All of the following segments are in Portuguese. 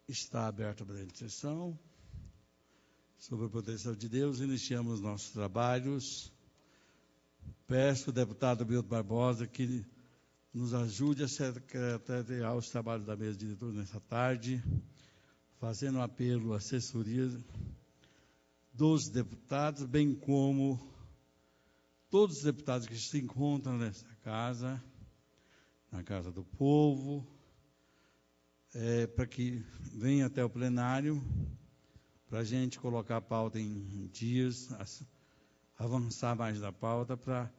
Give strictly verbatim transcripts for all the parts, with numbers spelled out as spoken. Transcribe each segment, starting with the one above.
Está aberta a presente sessão. Sob a proteção de Deus, iniciamos nossos trabalhos. Peço ao deputado Milton Barbosa que nos ajude a secretariar os trabalhos da mesa diretora nessa tarde, fazendo um apelo à assessoria dos deputados, bem como todos os deputados que se encontram nessa casa, na Casa do Povo, é, para que venha até o plenário, para a gente colocar a pauta em dias, avançar mais da pauta, para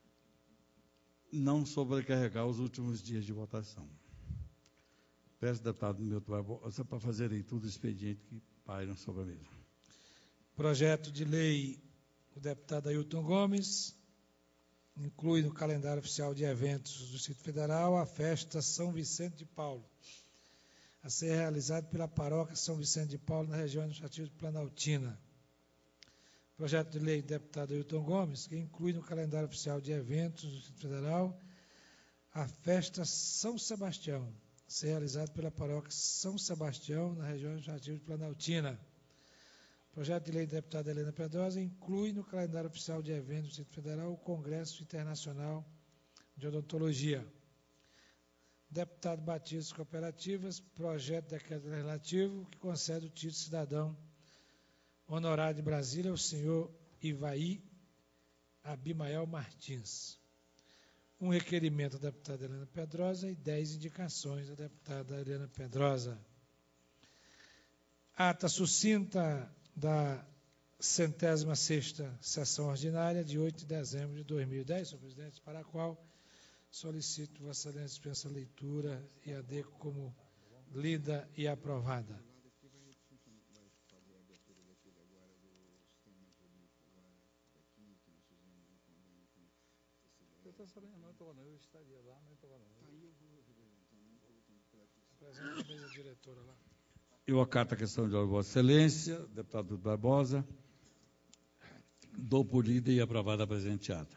não sobrecarregar os últimos dias de votação. Peço ao deputado Milton Barbosa para fazer aí tudo o expediente que pairam sobre a mesa. Projeto de lei do deputado Ailton Gomes inclui no calendário oficial de eventos do Distrito Federal a festa São Vicente de Paulo, a ser realizada pela paróquia São Vicente de Paulo, na região administrativa de Planaltina. Projeto de lei do deputado Ailton Gomes, que inclui no calendário oficial de eventos do Distrito Federal a festa São Sebastião, a ser realizada pela paróquia São Sebastião, na região administrativa de Planaltina. Projeto de lei da deputada Helena Pedrosa inclui no calendário oficial de eventos do Distrito Federal o Congresso Internacional de Odontologia. Deputado Batista Cooperativas, projeto de decreto legislativo que concede o título de cidadão honorário de Brasília ao senhor Ivaí Abimael Martins. Um requerimento da deputada Helena Pedrosa e dez indicações da deputada Helena Pedrosa. Ata sucinta da centésima sexta sessão ordinária de oito de dezembro de dois mil e dez, senhor presidente, para a qual solicito Vossa Excelência dispensa a leitura e adequo como lida e aprovada. Eu estou sabendo, não estou não, eu estaria lá, não estou não. Aí eu vou apresentar a mesa diretora lá. Eu acato a questão de Vossa Excelência, deputado Barbosa, dou por lida e aprovada a presente ata.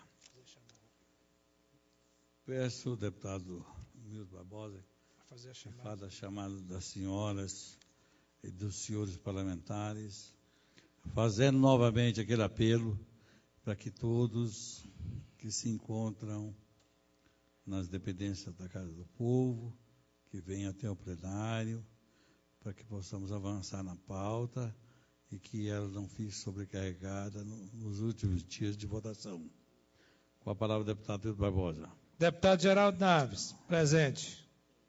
Peço ao deputado Milton Barbosa fazer a que chamada. faça a chamada das senhoras e dos senhores parlamentares, fazendo novamente aquele apelo para que todos que se encontram nas dependências da Casa do Povo, que venham até o plenário, para que possamos avançar na pauta e que ela não fique sobrecarregada no, nos últimos dias de votação. Com a palavra, o deputado Milton Barbosa. Deputado Geraldo Naves, presente.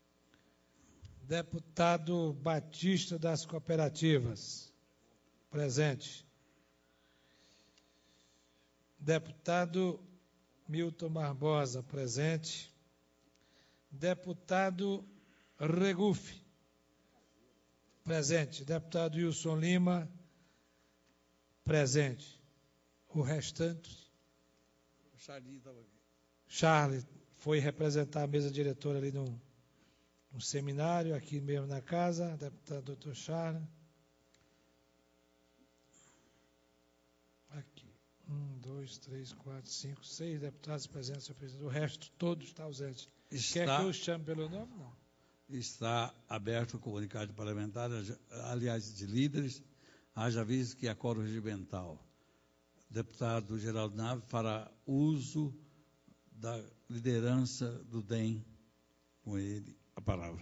Deputado Batista das Cooperativas, presente. Deputado Milton Barbosa, presente. Deputado Regufe, presente. Deputado Wilson Lima, presente. O restante. O Charlie estava aqui. Charlie foi representar a mesa diretora ali no, no seminário, aqui mesmo na casa. Deputado doutor Charlie. Aqui. Um, dois, três, quatro, cinco, seis deputados presentes, senhor presidente. O resto, todos estão ausentes. Está... Quer que eu chame pelo nome? Não. Está aberto o comunicado parlamentar, aliás, de líderes, haja visto que há quórum regimental. Deputado Geraldo Naves fará uso da liderança do D E M. Com ele, a palavra.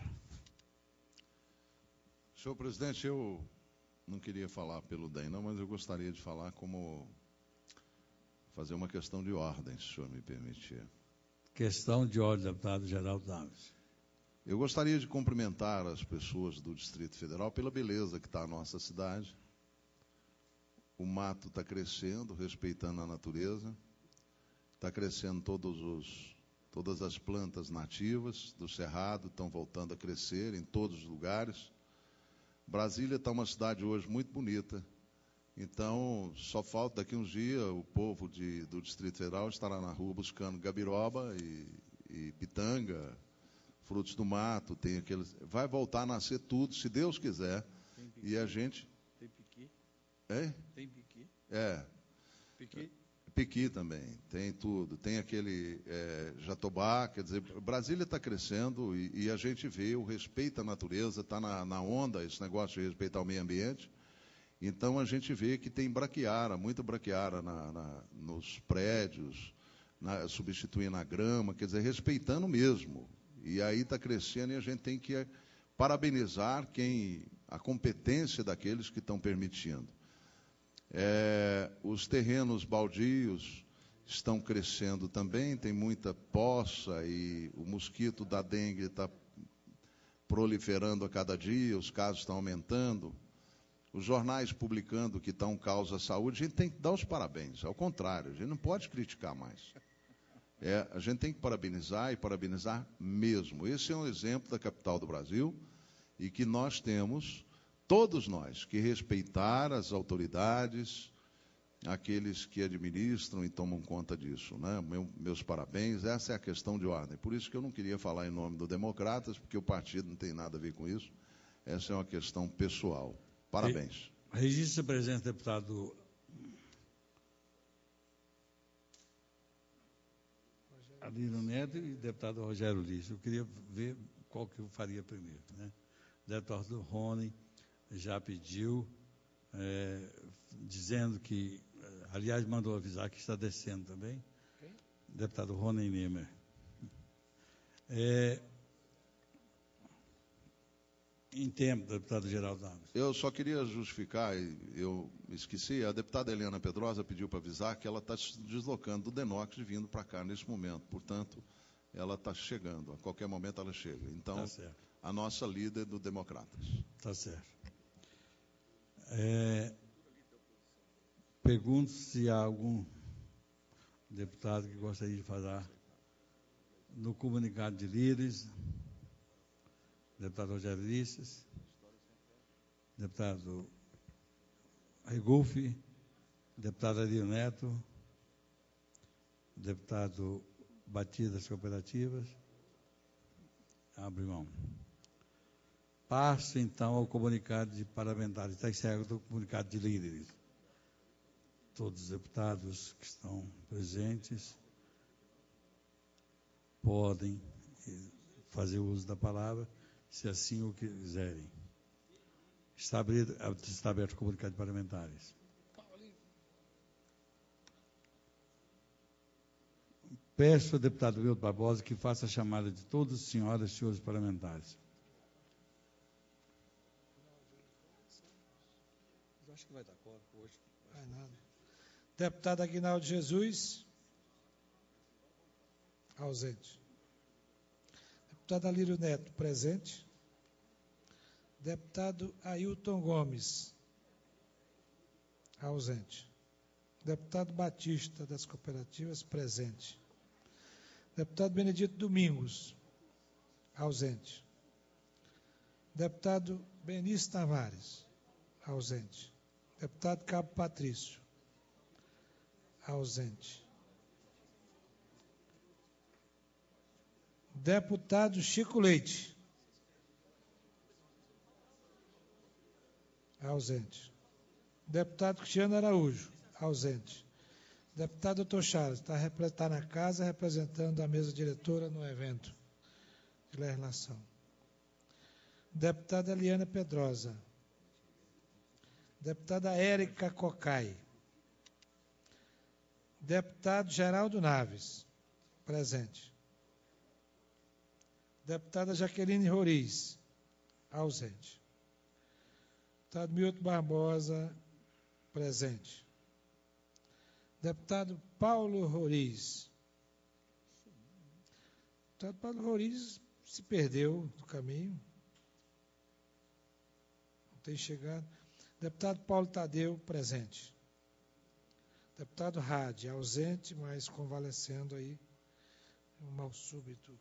Senhor presidente, eu não queria falar pelo D E M, não, mas eu gostaria de falar como fazer uma questão de ordem, se o senhor me permitir. Questão de ordem, deputado Geraldo Naves. Eu gostaria de cumprimentar as pessoas do Distrito Federal pela beleza que está a nossa cidade. O mato está crescendo, respeitando a natureza. Está crescendo todos os, todas as plantas nativas do Cerrado, estão voltando a crescer em todos os lugares. Brasília está uma cidade hoje muito bonita. Então, só falta daqui uns dias o povo de, do Distrito Federal estará na rua buscando gabiroba e, e pitanga, frutos do mato, tem aqueles. Vai voltar a nascer tudo, se Deus quiser. Tem piqui? E a gente. Tem piqui? É? Tem piqui? É. Piqui? Pequi também, tem tudo. Tem aquele é, Jatobá, quer dizer, Brasília está crescendo e, e a gente vê o respeito à natureza, está na, na onda esse negócio de respeitar o meio ambiente. Então, a gente vê que tem braquiara, muita braquiara na, na, nos prédios, na, substituindo a grama, quer dizer, respeitando mesmo. E aí está crescendo e a gente tem que parabenizar quem, a competência daqueles que estão permitindo. É, os terrenos baldios estão crescendo também, tem muita poça e o mosquito da dengue está proliferando a cada dia, os casos estão aumentando. Os jornais publicando que está um caos à saúde, a gente tem que dar os parabéns, ao contrário, a gente não pode criticar mais. É, a gente tem que parabenizar e parabenizar mesmo. Esse é um exemplo da capital do Brasil e que nós temos, todos nós, que respeitar as autoridades, aqueles que administram e tomam conta disso, né? Meu, meus parabéns, essa é a questão de ordem. Por isso que eu não queria falar em nome do Democratas, porque o partido não tem nada a ver com isso. Essa é uma questão pessoal. Parabéns. Registra a presença do deputado Alírio Neto e deputado Rogério Ulisses. Eu queria ver qual que eu faria primeiro, né? O deputado Rony já pediu, é, dizendo que, aliás, mandou avisar que está descendo também. Okay. Deputado Rony Nemer. É, em tempo, deputado Geraldo Alves. Eu só queria justificar, eu esqueci, a deputada Helena Pedrosa pediu para avisar que ela está se deslocando do Denox e vindo para cá nesse momento. Portanto, ela está chegando, a qualquer momento ela chega. Então, tá, a nossa líder do Democratas. Está certo. É, pergunto se há algum deputado que gostaria de falar no comunicado de líderes. Deputado Rogério Ulisses, deputado Regulfi, deputado Alírio Neto, deputado Batista das Cooperativas. Abre mão. Passo, então, ao comunicado de parlamentares. Está encerrado o comunicado de líderes. Todos os deputados que estão presentes podem fazer uso da palavra, se assim o quiserem. Está aberto, está aberto o comunicado de parlamentares. Peço ao deputado Milton Barbosa que faça a chamada de todas as senhoras e senhores parlamentares. Eu acho que vai dar corpo hoje. Vai nada. Deputado Aguinaldo Jesus. Ausente. Deputado Alírio Neto, presente. Deputado Ailton Gomes, ausente. Deputado Batista das Cooperativas, presente. Deputado Benedito Domingos, ausente. Deputado Benício Tavares, ausente. Deputado Cabo Patrício, ausente. Deputado Chico Leite, ausente. Deputado Cristiano Araújo, ausente. Deputado doutor Charles, está, está na casa representando a mesa diretora no evento de legislação. Deputada Eliana Pedrosa. Deputada Érica Cocai. Deputado Geraldo Naves, presente. Deputada Jaqueline Roriz, ausente. Deputado Milton Barbosa, presente. Deputado Paulo Roriz. Deputado Paulo Roriz se perdeu do caminho. Não tem chegado. Deputado Paulo Tadeu, presente. Deputado Rade, ausente, mas convalescendo aí, um mal súbito.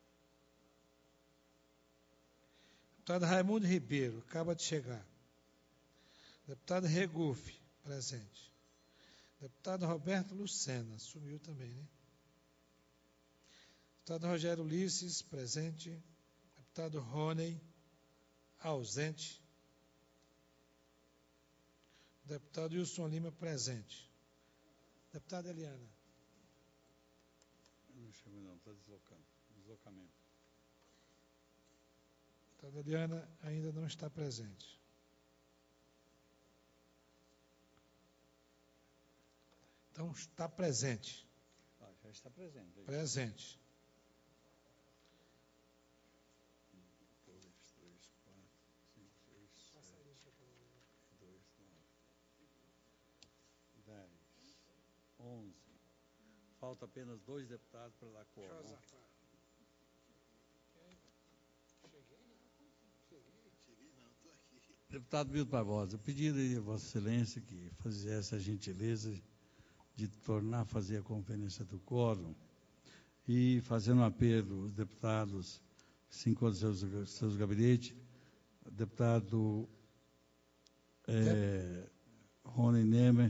Deputado Raimundo Ribeiro, acaba de chegar. Deputado Regulfi, presente. Deputado Roberto Lucena, sumiu também, né? Deputado Rogério Ulisses, presente. Deputado Rony, ausente. Deputado Wilson Lima, presente. Deputada Eliana. Não chegou não, está deslocando. Deslocamento. Deputada Eliana ainda não está presente. Então, está presente. Ah, já está presente. Presente. um, dois, três, quatro, cinco, seis, sete, dois, nove, dez, onze. Falta apenas dois deputados para dar quórum. Deputado Milton Barbosa, eu pediria a Vossa Excelência que fizesse a gentileza de tornar a fazer a conferência do quórum e fazendo um apelo aos deputados que se encontram em seus, seus gabinetes, o deputado é, Rony Nemer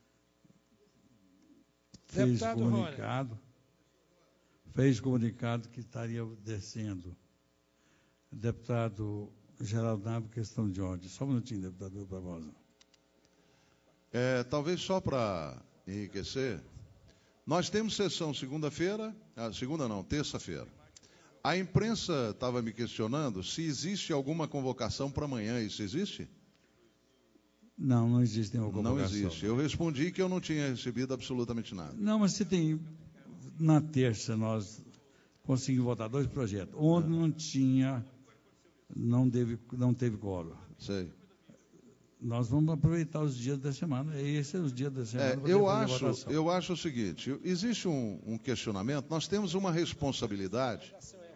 fez Deputado comunicado, Rony. fez comunicado que estaria descendo. Deputado Geraldo Nava, questão de ordem. Só um minutinho, deputado Milton Barbosa. É, talvez só para enriquecer, nós temos sessão segunda-feira, ah, segunda não, terça-feira. A imprensa estava me questionando se existe alguma convocação para amanhã. Isso existe? Não, não existe nenhuma convocação. Não existe. Eu respondi que eu não tinha recebido absolutamente nada. Não, mas você tem... Na terça nós conseguimos votar dois projetos. Onde não tinha... Não teve, não teve quórum. Sei. Nós vamos aproveitar os dias da semana. Esses são os dias da semana. É, eu, acho, eu acho o seguinte, existe um, um questionamento, nós temos uma responsabilidade.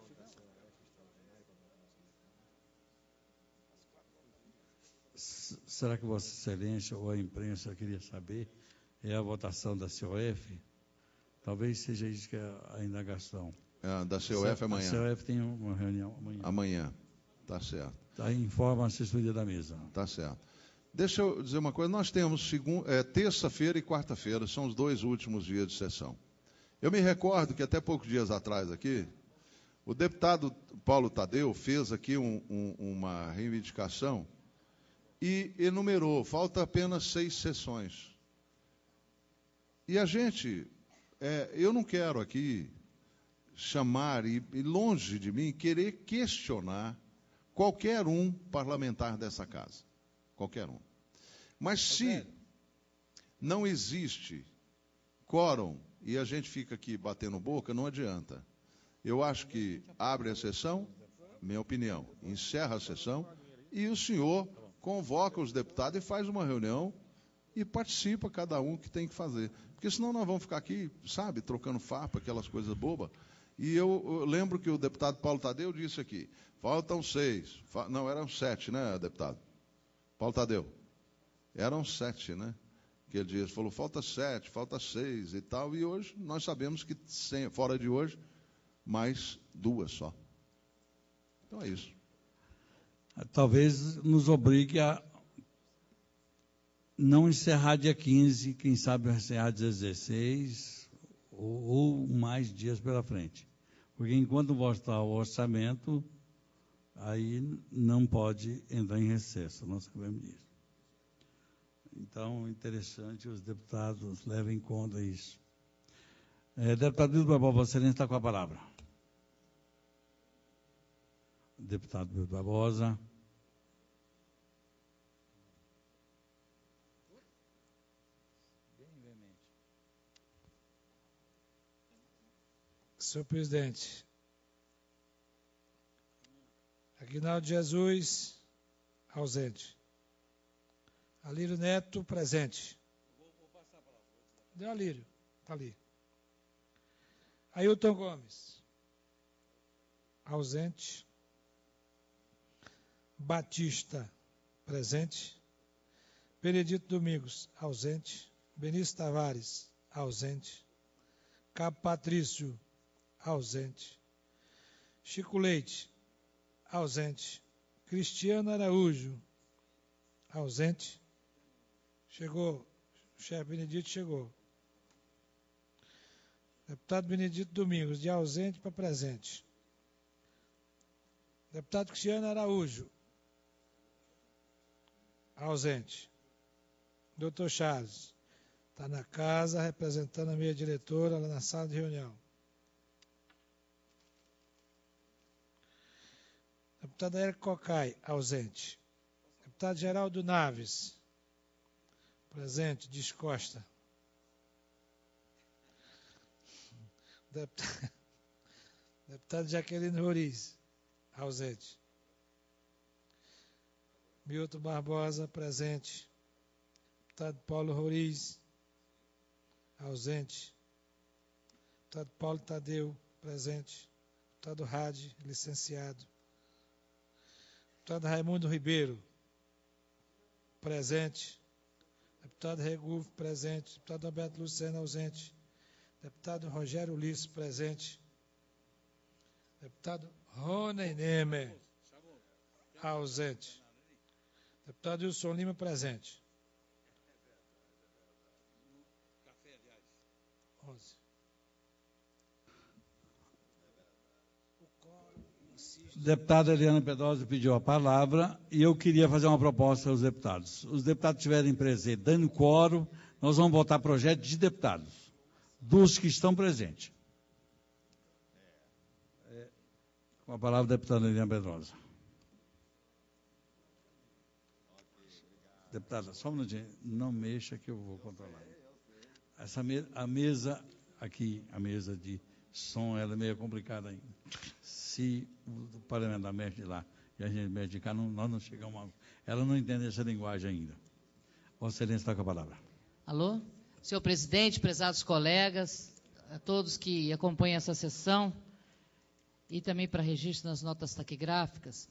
Será que Vossa Excelência ou a imprensa queria saber? É a votação da C O F? Talvez seja isso que é a indagação. É, da C O F amanhã. A C O F tem uma reunião amanhã. Amanhã, tá certo. Tá, informa a assessoria da mesa. Tá certo. Deixa eu dizer uma coisa, nós temos segun, é, terça-feira e quarta-feira, são os dois últimos dias de sessão. Eu me recordo que até poucos dias atrás aqui, o deputado Paulo Tadeu fez aqui um, um, uma reivindicação e enumerou, falta apenas seis sessões. E a gente, é, eu não quero aqui chamar, e, e longe de mim, querer questionar qualquer um parlamentar dessa casa. Qualquer um. Mas se não existe quórum e a gente fica aqui batendo boca, não adianta. Eu acho que abre a sessão, minha opinião, encerra a sessão e o senhor convoca os deputados e faz uma reunião e participa cada um que tem que fazer. Porque senão nós vamos ficar aqui, sabe, trocando farpa, aquelas coisas bobas. E eu, eu lembro que o deputado Paulo Tadeu disse aqui, faltam seis, fa... não, eram sete, né, deputado? Paulo Tadeu, eram sete, né? Que ele disse, falou, falta sete, falta seis e tal, e hoje nós sabemos que sem, fora de hoje, mais duas só. Então é isso. Talvez nos obrigue a não encerrar dia quinze, quem sabe encerrar dia dezesseis, ou, ou mais dias pela frente. Porque enquanto votar o orçamento, aí não pode entrar em recesso, nós sabemos disso. Então, interessante, os deputados levem em conta isso. É, deputado Milton Barbosa, Vossa Excelência está com a palavra. Deputado Milton Barbosa. Senhor presidente, Aguinaldo Jesus, ausente. Alírio Neto, presente. Deu Alírio, está ali. Ailton Gomes, ausente. Batista, presente. Benedito Domingos, ausente. Benício Tavares, ausente. Cabo Patrício, ausente. Chico Leite, ausente. Cristiano Araújo, ausente. Chegou, o chefe Benedito chegou. Deputado Benedito Domingos, de ausente para presente. Deputado Cristiano Araújo, ausente. Doutor Charles, Está na casa, representando a minha diretora lá na sala de reunião. Deputado Érico Cocai, ausente. Deputado Geraldo Naves, presente. Dias Costa. Deputado, Deputado Jaqueline Roriz, ausente. Milton Barbosa, presente. Deputado Paulo Roriz, ausente. Deputado Paulo Tadeu, presente. Deputado Rade, licenciado. Deputado Raimundo Ribeiro, presente. Deputado Regufo, presente. Deputado Alberto Lucena, ausente. Deputado Rogério Ulisses, presente. Deputado Rony Nemer, ausente. Deputado Wilson Lima, presente. onze. Deputada Eliana Pedrosa pediu a palavra e eu queria fazer uma proposta aos deputados. Os deputados estiverem presentes, dando quórum, nós vamos votar projeto de deputados, dos que estão presentes. É, com a palavra, deputada Eliana Pedrosa. Deputada, só um minutinho, não mexa que eu vou controlar. Essa me, a mesa aqui, a mesa de som, ela é meio complicada ainda. Se o parlamentar mexe de lá e a gente mexe de cá, não, nós não chegamos a... Ela não entende essa linguagem ainda. Vossa Excelência está com a palavra. Alô? Senhor presidente, prezados colegas, a todos que acompanham essa sessão e também para registro nas notas taquigráficas,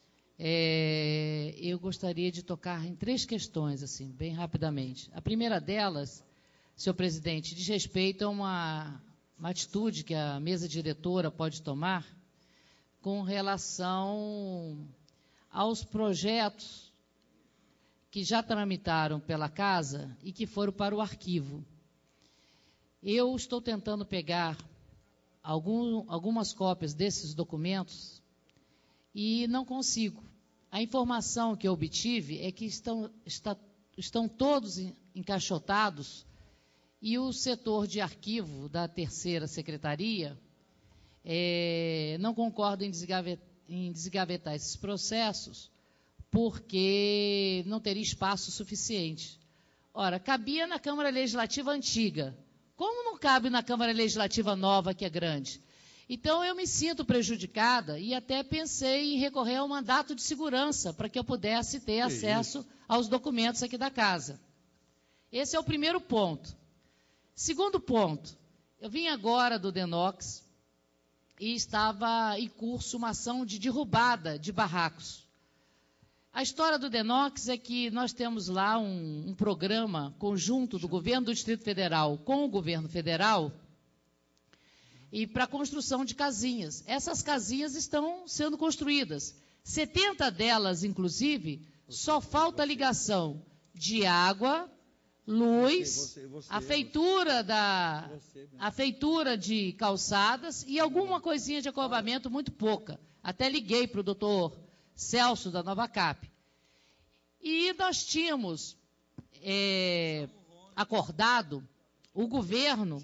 é, eu gostaria de tocar em três questões, assim, bem rapidamente. A primeira delas, senhor presidente, diz respeito a uma, uma atitude que a mesa diretora pode tomar com relação aos projetos que já tramitaram pela casa e que foram para o arquivo. Eu estou tentando pegar algum, algumas cópias desses documentos e não consigo. A informação que eu obtive é que estão, está, estão todos encaixotados e o setor de arquivo da terceira secretaria é, não concorda em desgavetar, em desgavetar esses processos porque não teria espaço suficiente. Ora, cabia na Câmara Legislativa antiga. Como não cabe na Câmara Legislativa nova, que é grande? Então, eu me sinto prejudicada e até pensei em recorrer ao mandato de segurança para que eu pudesse ter acesso aos documentos aqui da casa. Esse é o primeiro ponto. Segundo ponto, eu vim agora do Denox e estava em curso uma ação de derrubada de barracos. A história do Denox é que nós temos lá um, um programa conjunto do governo do Distrito Federal com o governo federal e para a construção de casinhas. Essas casinhas estão sendo construídas. setenta delas, inclusive, só falta ligação de água, luz, você, você, você, a feitura da a feitura de calçadas e alguma coisinha de acabamento muito pouca. Até liguei para o doutor Celso da Nova Cap. E nós tínhamos é, acordado o governo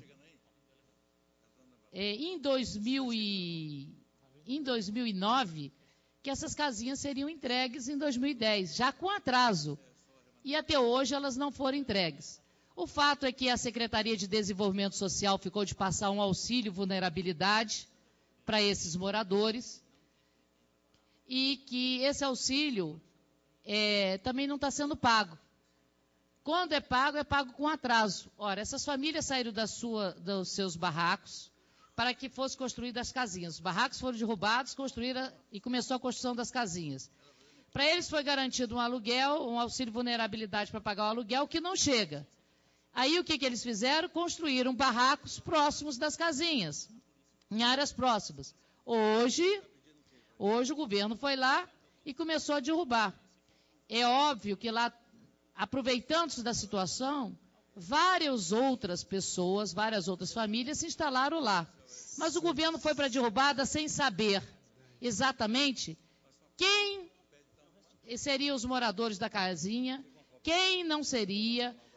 é, em, dois mil e, em dois mil e nove que essas casinhas seriam entregues em dois mil e dez, já com atraso. E até hoje elas não foram entregues. O fato é que a Secretaria de Desenvolvimento Social ficou de passar um auxílio vulnerabilidade para esses moradores e que esse auxílio é, também não está sendo pago. Quando é pago, é pago com atraso. Ora, essas famílias saíram da sua, dos seus barracos para que fossem construídas as casinhas. Os barracos foram derrubados, construíram e começou a construção das casinhas. Para eles foi garantido um aluguel, um auxílio vulnerabilidade para pagar o aluguel, que não chega. Aí o que, que eles fizeram? Construíram barracos próximos das casinhas, em áreas próximas. Hoje, hoje o governo foi lá e começou a derrubar. É óbvio que lá, aproveitando-se da situação, várias outras pessoas, várias outras famílias se instalaram lá. Mas o governo foi para a derrubada sem saber exatamente quem seriam os moradores da casinha, quem não seria,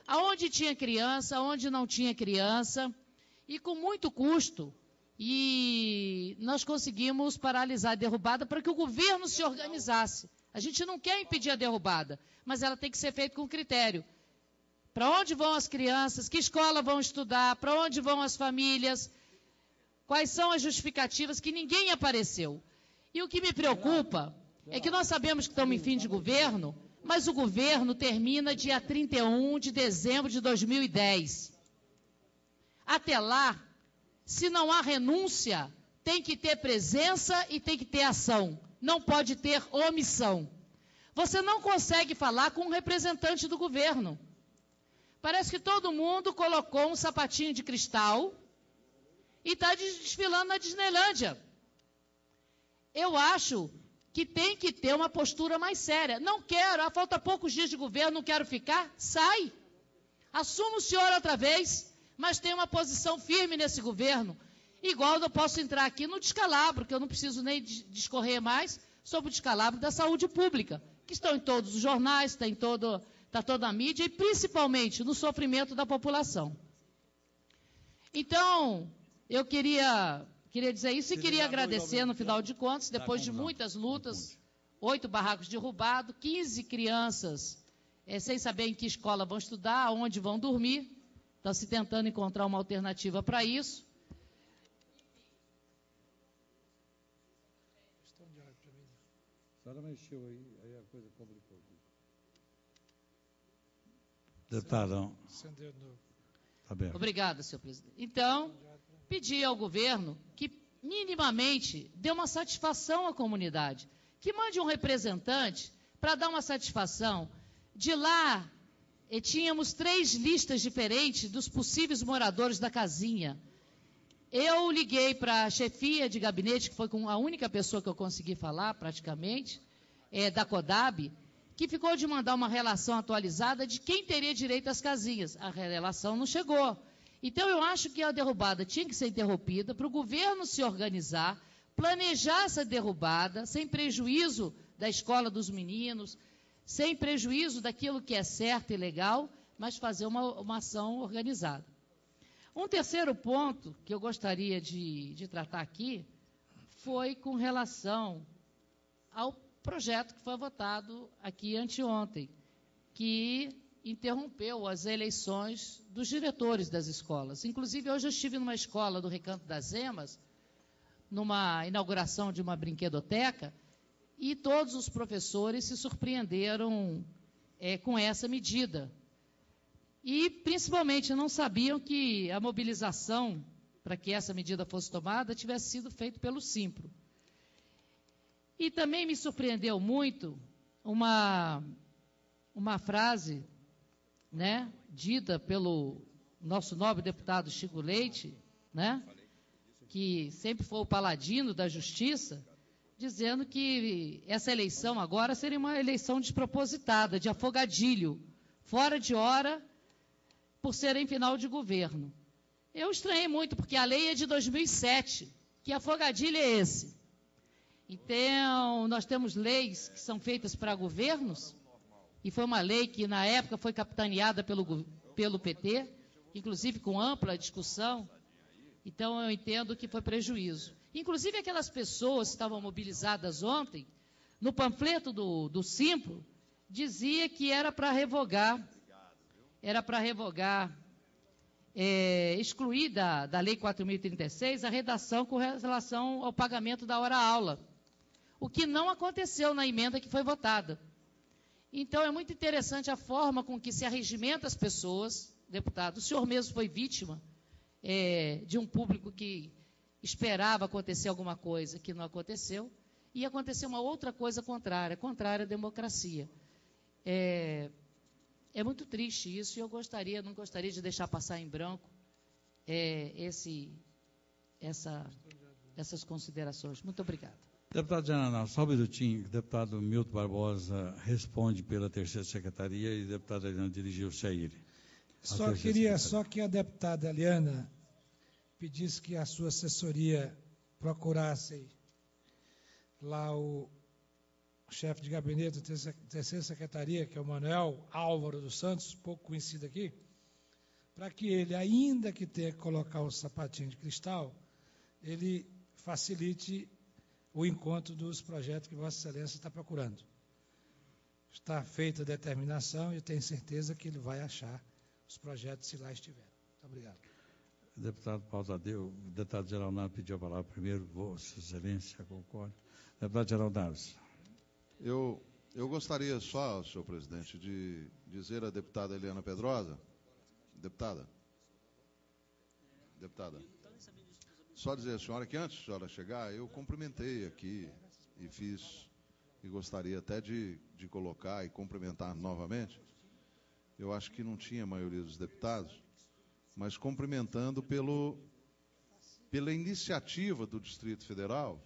aonde tinha criança, aonde não tinha criança, e com muito custo, e nós conseguimos paralisar a derrubada para que o governo se organizasse. A gente não quer impedir a derrubada, mas ela tem que ser feita com critério. Para onde vão as crianças, que escola vão estudar, para onde vão as famílias, quais são as justificativas, que ninguém apareceu. E o que me preocupa é que nós sabemos que estamos em fim de governo, mas o governo termina dia trinta e um de dezembro de dois mil e dez. Até lá, se não há renúncia, tem que ter presença e tem que ter ação. Não pode ter omissão. Você não consegue falar com um representante do governo. Parece que todo mundo colocou um sapatinho de cristal e está desfilando na Disneylândia. Eu acho que tem que ter uma postura mais séria. Não quero, ah, falta poucos dias de governo, não quero ficar, sai. Assuma o senhor outra vez, mas tem uma posição firme nesse governo. Igual eu posso entrar aqui no descalabro, que eu não preciso nem discorrer mais sobre o descalabro da saúde pública, que estão em todos os jornais, está em todo, está toda a mídia, e principalmente no sofrimento da população. Então, eu queria, queria dizer isso e queria agradecer, no final de contas, depois de muitas lutas, oito barracos derrubados, quinze crianças é, sem saber em que escola vão estudar, onde vão dormir, está se tentando encontrar uma alternativa para isso. A senhora mexeu aí, aí a coisa complicou. Deputado. Tá aberto. Obrigada, senhor presidente. Então, pedi ao governo que minimamente dê uma satisfação à comunidade, que mande um representante para dar uma satisfação. De lá, e tínhamos três listas diferentes dos possíveis moradores da casinha. Eu liguei para a chefia de gabinete, que foi com a única pessoa que eu consegui falar, praticamente, é, da CODAB, que ficou de mandar uma relação atualizada de quem teria direito às casinhas. A relação não chegou. Então, eu acho que a derrubada tinha que ser interrompida para o governo se organizar, planejar essa derrubada, sem prejuízo da escola dos meninos, sem prejuízo daquilo que é certo e legal, mas fazer uma, uma ação organizada. Um terceiro ponto que eu gostaria de, de tratar aqui foi com relação ao projeto que foi votado aqui anteontem, que interrompeu as eleições dos diretores das escolas. Inclusive, hoje eu estive numa escola do Recanto das Emas, numa inauguração de uma brinquedoteca, e todos os professores se surpreenderam é, com essa medida. E, principalmente, não sabiam que a mobilização para que essa medida fosse tomada tivesse sido feita pelo Simpro. E também me surpreendeu muito uma, uma frase, né, dita pelo nosso nobre deputado Chico Leite, né, que sempre foi o paladino da justiça, dizendo que essa eleição agora seria uma eleição despropositada, de afogadilho, fora de hora, por ser em final de governo. Eu estranhei muito, porque a lei é de dois mil e sete. Que afogadilho é esse? Então, nós temos leis que são feitas para governos, e foi uma lei que, na época, foi capitaneada pelo, pelo P T, inclusive com ampla discussão. Então, eu entendo que foi prejuízo. Inclusive, aquelas pessoas que estavam mobilizadas ontem, no panfleto do, do Simpro, dizia que era para revogar, era para revogar, é, excluir da, da Lei quatro mil e trinta e seis a redação com relação ao pagamento da hora-aula, o que não aconteceu na emenda que foi votada. Então, é muito interessante a forma com que se arregimenta as pessoas, deputado. O senhor mesmo foi vítima é, de um público que esperava acontecer alguma coisa que não aconteceu, e aconteceu uma outra coisa contrária, contrária à democracia. É, é muito triste isso, e eu gostaria, não gostaria de deixar passar em branco é, esse, essa, essas considerações. Muito obrigada. Deputado Jananal, só um minutinho, o deputado Milton Barbosa responde pela terceira secretaria e o deputado Eliana dirigiu-se a ele. Só queria só que a deputada Eliana pedisse que a sua assessoria procurasse lá o, chefe de gabinete da terceira secretaria, que é o Manuel Álvaro dos Santos, pouco conhecido aqui, para que ele, ainda que tenha que colocar o sapatinho de cristal, ele facilite o encontro dos projetos que Vossa Excelência está procurando. Está feita a determinação e tenho certeza que ele vai achar os projetos se lá estiverem. Muito obrigado. Deputado Paulo Tadeu, o deputado Geraldo Naves pediu a palavra primeiro. Vossa Excelência, concordo. Deputado Geraldo Naves. Eu, eu gostaria só, senhor presidente, de dizer à deputada Eliana Pedrosa, deputada, deputada, só dizer à senhora que antes da senhora chegar, eu cumprimentei aqui e fiz, e gostaria até de, de colocar e cumprimentar novamente. Eu acho que não tinha a maioria dos deputados, mas cumprimentando pelo, pela iniciativa do Distrito Federal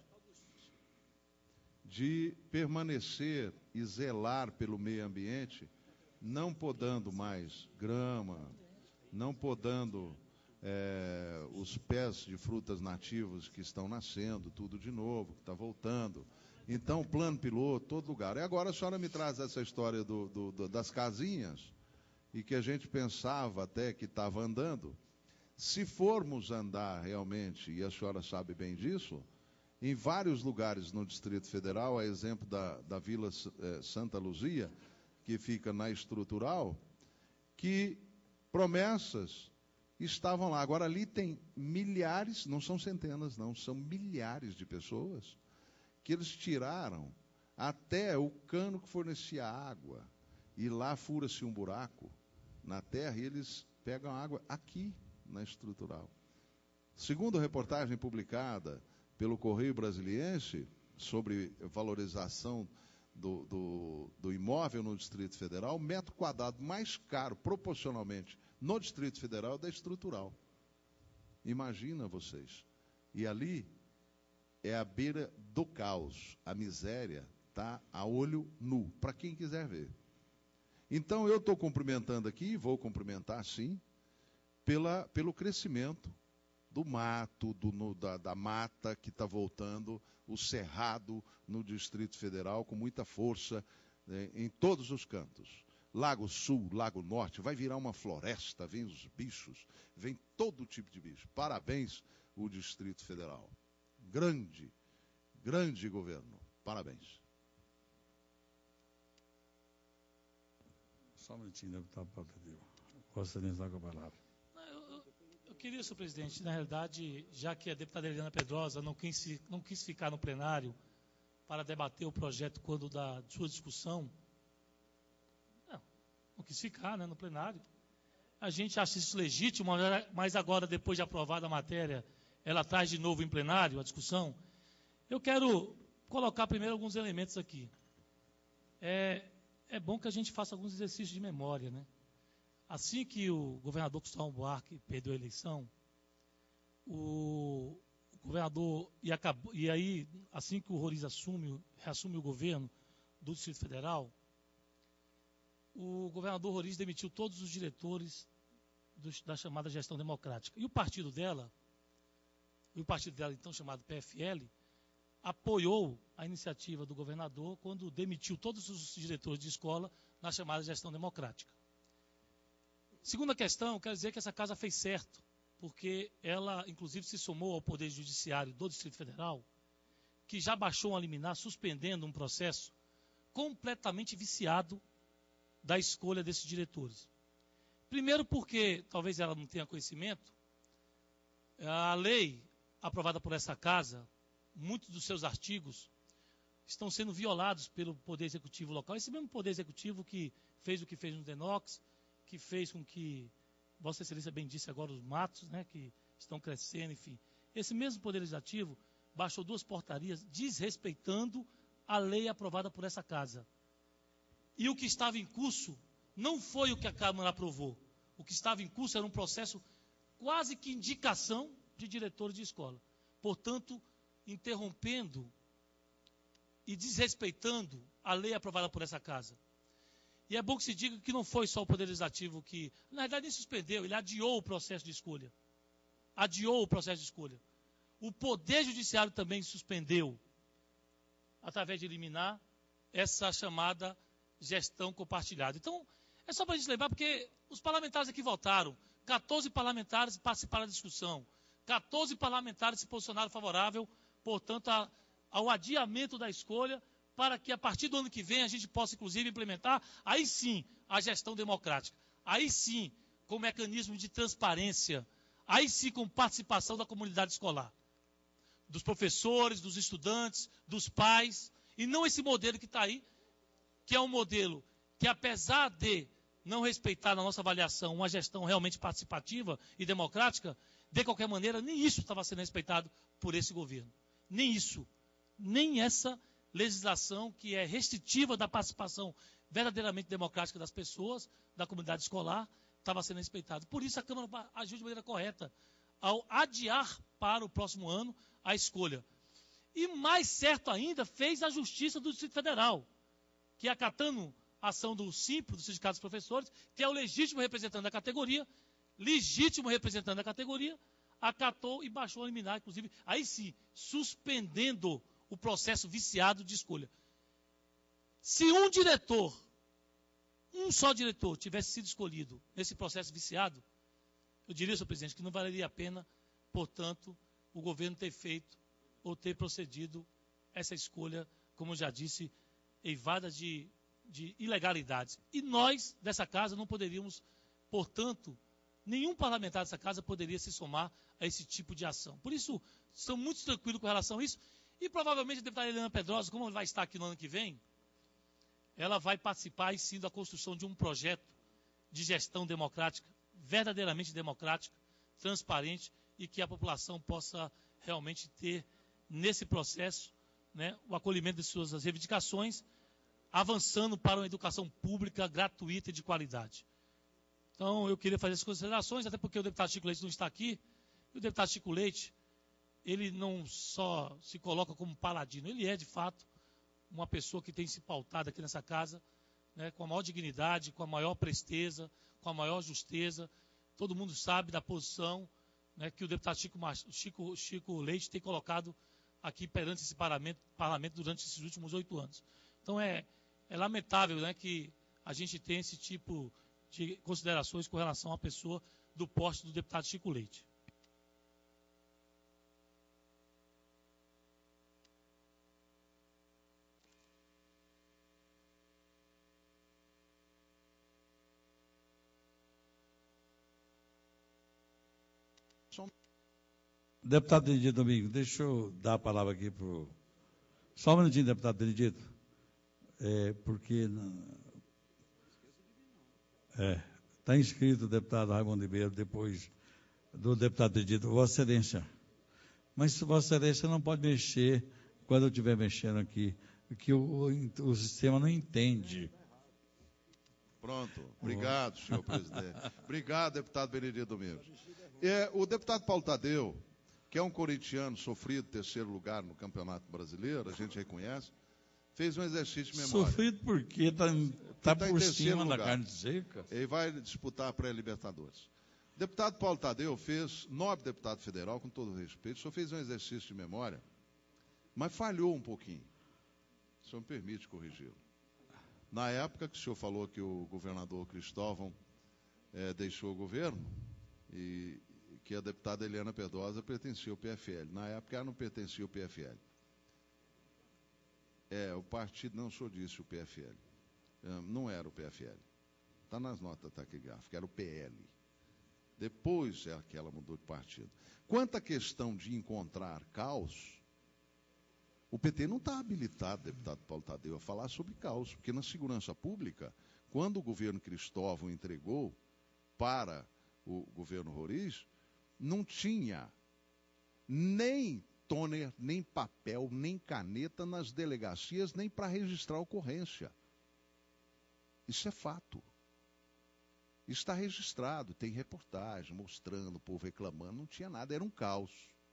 de permanecer e zelar pelo meio ambiente, não podando mais grama, não podando é, os pés de frutas nativas que estão nascendo, tudo de novo, que está voltando. Então, plano piloto, todo lugar. E agora a senhora me traz essa história do, do, do, das casinhas, e que a gente pensava até que estava andando. Se formos andar realmente, e a senhora sabe bem disso, em vários lugares no Distrito Federal, a exemplo da, da Vila eh, Santa Luzia, que fica na estrutural, que promessas estavam lá. Agora, ali tem milhares, não são centenas, não, são milhares de pessoas que eles tiraram até o cano que fornecia água. E lá fura-se um buraco na terra e eles pegam água aqui na estrutural. Segundo a reportagem publicada pelo Correio Brasiliense sobre valorização do, do, do imóvel no Distrito Federal, o metro quadrado mais caro proporcionalmente no Distrito Federal é da estrutural. Imagina vocês. E ali é a beira do caos. A miséria está a olho nu, para quem quiser ver. Então, eu estou cumprimentando aqui, vou cumprimentar, sim, pela, pelo crescimento do mato, do, no, da, da mata que está voltando, o cerrado no Distrito Federal, com muita força, né, em todos os cantos. Lago Sul, Lago Norte, vai virar uma floresta, vem os bichos, vem todo tipo de bicho. Parabéns, o Distrito Federal. Grande, grande governo. Parabéns. Só um minutinho, deputado Paulo Tadeu. Vossa Excelência, com a palavra. Eu, eu, eu queria, senhor presidente, na realidade, já que a deputada Eliana Pedrosa não quis, não quis ficar no plenário para debater o projeto quando da sua discussão, não, não quis ficar, né, no plenário. A gente acha isso legítimo, mas agora, depois de aprovada a matéria, ela traz de novo em plenário a discussão. Eu quero colocar primeiro alguns elementos aqui. É, é bom que a gente faça alguns exercícios de memória, né? Assim que o governador Cristóvão Buarque perdeu a eleição, o, o governador, e, acabou, e aí, assim que o Roriz assume, reassume o governo do Distrito Federal, o governador Roriz demitiu todos os diretores do, da chamada gestão democrática. E o partido dela, e o partido dela, então chamado P F L, apoiou a iniciativa do governador quando demitiu todos os diretores de escola na chamada gestão democrática. Segunda questão, quero dizer que essa casa fez certo, porque ela, inclusive, se somou ao Poder Judiciário do Distrito Federal, que já baixou uma liminar, suspendendo um processo completamente viciado da escolha desses diretores. Primeiro porque, talvez ela não tenha conhecimento, a lei aprovada por essa casa, muitos dos seus artigos estão sendo violados pelo Poder Executivo local. Esse mesmo Poder Executivo que fez o que fez no Denox, que fez com que, Vossa Excelência bem disse agora, os matos, né, que estão crescendo, enfim. Esse mesmo Poder Legislativo baixou duas portarias desrespeitando a lei aprovada por essa casa. E o que estava em curso não foi o que a Câmara aprovou. O que estava em curso era um processo quase que indicação de diretores de escola. Portanto, interrompendo e desrespeitando a lei aprovada por essa casa. E é bom que se diga que não foi só o Poder Legislativo que, na verdade, nem suspendeu, ele adiou o processo de escolha. Adiou o processo de escolha. O Poder Judiciário também suspendeu, através de liminar, essa chamada gestão compartilhada. Então, é só para a gente lembrar, porque os parlamentares aqui votaram, quatorze parlamentares participaram da discussão, quatorze parlamentares se posicionaram favorável, portanto, a, ao adiamento da escolha, para que a partir do ano que vem a gente possa, inclusive, implementar, aí sim, a gestão democrática, aí sim, com mecanismo de transparência, aí sim com participação da comunidade escolar, dos professores, dos estudantes, dos pais, e não esse modelo que está aí, que é um modelo que, apesar de não respeitar, na nossa avaliação, uma gestão realmente participativa e democrática, de qualquer maneira, nem isso estava sendo respeitado por esse governo. Nem isso. Nem essa legislação que é restritiva da participação verdadeiramente democrática das pessoas, da comunidade escolar, estava sendo respeitado. Por isso a Câmara agiu de maneira correta ao adiar para o próximo ano a escolha. E mais certo ainda, fez a Justiça do Distrito Federal, que acatando a ação do SIMPRO, do Sindicato dos Professores, que é o legítimo representante da categoria, legítimo representante da categoria, acatou e baixou a liminar, inclusive, aí sim, suspendendo o processo viciado de escolha. Se um diretor, um só diretor, tivesse sido escolhido nesse processo viciado, eu diria, senhor presidente, que não valeria a pena, portanto, o governo ter feito ou ter procedido essa escolha, como eu já disse, eivada de, de ilegalidades. E nós, dessa casa, não poderíamos, portanto, nenhum parlamentar dessa casa poderia se somar a esse tipo de ação. Por isso, estamos muito tranquilos com relação a isso. E provavelmente a deputada Helena Pedrosa, como vai estar aqui no ano que vem, ela vai participar, e sim, da construção de um projeto de gestão democrática, verdadeiramente democrática, transparente, e que a população possa realmente ter, nesse processo, né, o acolhimento de suas reivindicações, avançando para uma educação pública, gratuita e de qualidade. Então, eu queria fazer essas considerações, até porque o deputado Chico Leite não está aqui. E o deputado Chico Leite, ele não só se coloca como paladino, ele é, de fato, uma pessoa que tem se pautado aqui nessa casa, né, com a maior dignidade, com a maior presteza, com a maior justeza. Todo mundo sabe da posição, né, que o deputado Chico, Chico, Chico Leite tem colocado aqui perante esse parlamento, parlamento durante esses últimos oito anos. Então, é, é lamentável, né, que a gente tenha esse tipo de considerações com relação à pessoa do porte do deputado Chico Leite. Deputado Benedito Domingo, deixa eu dar a palavra aqui para o... Só um minutinho, deputado Benedito. É, porque... É, está inscrito o deputado Raimundo Ribeiro, depois do deputado Benedito, Vossa Excelência. Mas Vossa Excelência não pode mexer quando eu estiver mexendo aqui, porque o, o, o sistema não entende. Pronto. Obrigado, senhor presidente. Obrigado, deputado Benedito Domingos. É, o deputado Paulo Tadeu, que é um corintiano sofrido, terceiro lugar no Campeonato Brasileiro, a gente reconhece, fez um exercício de memória. Sofrido porque está tá tá por cima lugar. da carne seca. Ele vai disputar a pré-Libertadores. O deputado Paulo Tadeu fez, nobre deputado federal, com todo respeito, só fez um exercício de memória, mas falhou um pouquinho. O senhor me permite corrigi-lo. Na época que o senhor falou que o governador Cristóvão eh, deixou o governo, e que a deputada Helena Pedrosa pertencia ao P F L. Na época ela não pertencia ao P F L. É, o partido, não, o senhor disse o P F L. Não era o P F L. Está nas notas taquigráficas, era o P L. Depois é que ela mudou de partido. Quanto à questão de encontrar caos, o P T não está habilitado, deputado Paulo Tadeu, a falar sobre caos, porque na segurança pública, quando o governo Cristóvão entregou para o governo Roriz, não tinha nem toner, nem papel, nem caneta nas delegacias, nem para registrar a ocorrência. Isso é fato. Isso está registrado, tem reportagem mostrando, o povo reclamando, não tinha nada, era um caos.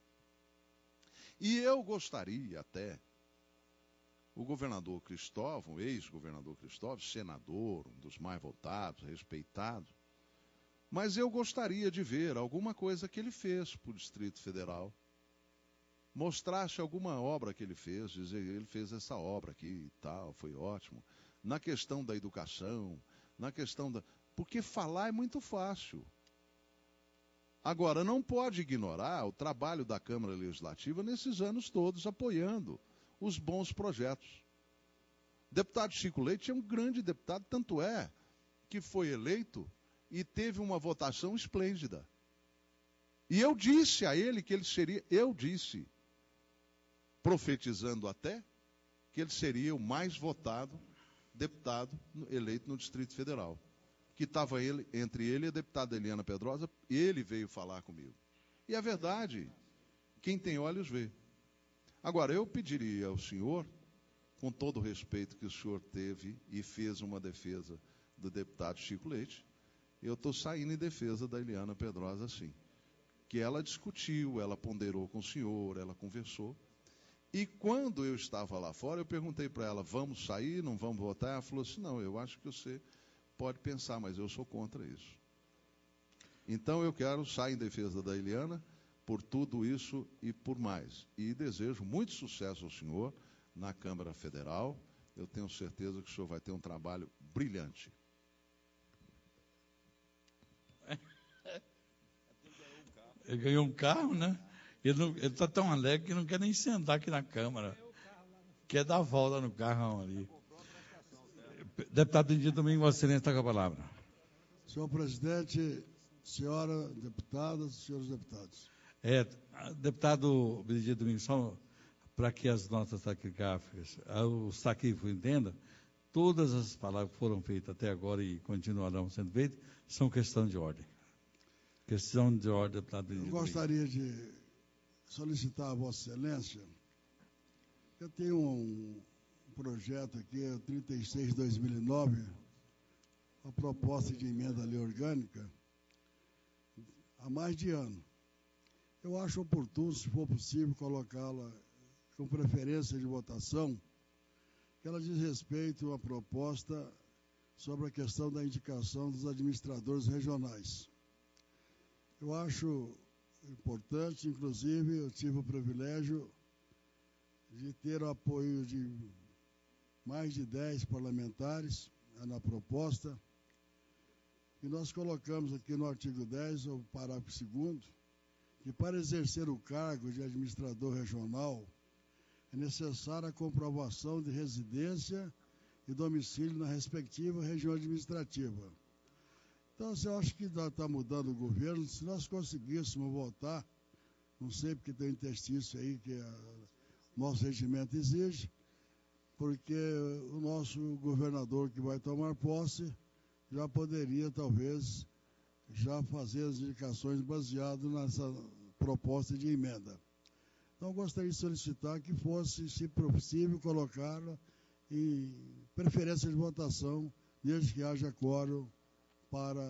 E eu gostaria até, o governador Cristóvão, ex-governador Cristóvão, senador, um dos mais votados, respeitados, mas eu gostaria de ver alguma coisa que ele fez para o Distrito Federal. mostrasse alguma obra que ele fez, dizer, ele fez essa obra aqui e tal, foi ótimo. Na questão da educação, na questão da... Porque falar é muito fácil. Agora, não pode ignorar o trabalho da Câmara Legislativa nesses anos todos, apoiando os bons projetos. O deputado Chico Leite é um grande deputado, tanto é que foi eleito e teve uma votação esplêndida. E eu disse a ele que ele seria, eu disse, profetizando até, que ele seria o mais votado deputado eleito no Distrito Federal. Que estava ele, entre ele e a deputada Eliana Pedrosa, ele veio falar comigo. E é verdade, quem tem olhos vê. Agora, eu pediria ao senhor, com todo o respeito que o senhor teve e fez uma defesa do deputado Chico Leite, eu estou saindo em defesa da Eliana Pedrosa, sim. Que ela discutiu, ela ponderou com o senhor, ela conversou. E quando eu estava lá fora, eu perguntei para ela, vamos sair, não vamos votar? Ela falou assim, não, eu acho que você pode pensar, mas eu sou contra isso. Então eu quero sair em defesa da Eliana por tudo isso e por mais. E desejo muito sucesso ao senhor na Câmara Federal. Eu tenho certeza que o senhor vai ter um trabalho brilhante. Ele ganhou um carro, né? Ele está tão alegre que não quer nem sentar aqui na Câmara. Quer dar a volta no carro ali. Deputado Benedito Domingues, Vossa Excelência está com a palavra. Senhor presidente, senhora deputada, senhores deputados. É, deputado Benedito Domingues, só para que as notas taquigráficas, os taquígrafos entendam, todas as palavras que foram feitas até agora e continuarão sendo feitas são questão de ordem. Questão de ordem, deputado Benedito Eu gostaria de solicitar a Vossa Excelência, eu tenho um projeto aqui, trinta e seis de dois mil e nove, uma proposta de emenda à lei orgânica, há mais de ano. Eu acho oportuno, se for possível, colocá-la com preferência de votação, que ela diz respeito a uma proposta sobre a questão da indicação dos administradores regionais. Eu acho importante, inclusive, eu tive o privilégio de ter o apoio de mais de dez parlamentares na proposta, e nós colocamos aqui no artigo dez, o parágrafo segundo, que para exercer o cargo de administrador regional é necessária a comprovação de residência e domicílio na respectiva região administrativa. Então, eu acho que está mudando o governo. Se nós conseguíssemos votar, não sei porque tem um interstício aí que o nosso regimento exige, porque o nosso governador que vai tomar posse já poderia, talvez, já fazer as indicações baseadas nessa proposta de emenda. Então, gostaria de solicitar que fosse, se possível, colocá-la em preferência de votação, desde que haja quórum para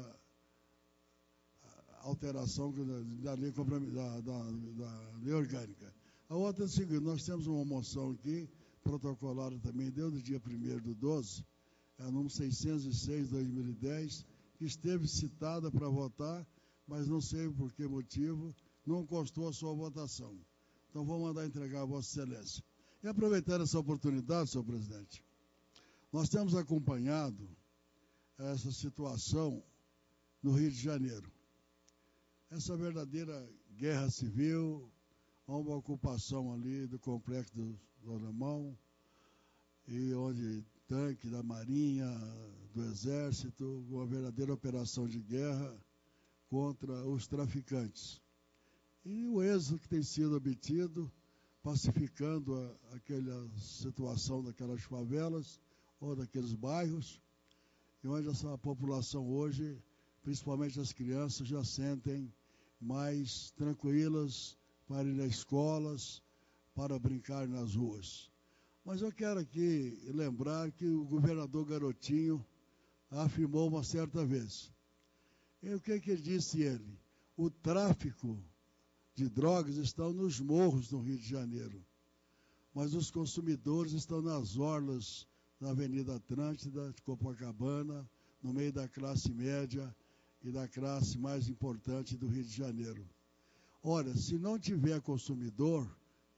a alteração da lei, da, da, da lei orgânica. A outra é o seguinte, nós temos uma moção aqui, protocolada também desde o dia primeiro do doze, é o número seiscentos e seis de dois mil e dez, que esteve citada para votar, mas não sei por que motivo, não constou a sua votação. Então, vou mandar entregar a Vossa Excelência. E aproveitando essa oportunidade, senhor presidente, nós temos acompanhado essa situação no Rio de Janeiro. Essa verdadeira guerra civil, há uma ocupação ali do complexo do, do Alemão, e onde tanque da Marinha, do Exército, uma verdadeira operação de guerra contra os traficantes. E o êxito que tem sido obtido, pacificando a, aquela situação daquelas favelas ou daqueles bairros, e onde essa população hoje, principalmente as crianças, já sentem mais tranquilas para ir às escolas, para brincar nas ruas. Mas eu quero aqui lembrar que o governador Garotinho afirmou uma certa vez. E o que, que disse ele? O tráfico de drogas está nos morros do Rio de Janeiro, mas os consumidores estão nas orlas da Avenida Atlântida, de Copacabana, no meio da classe média e da classe mais importante do Rio de Janeiro. Ora, se não tiver consumidor,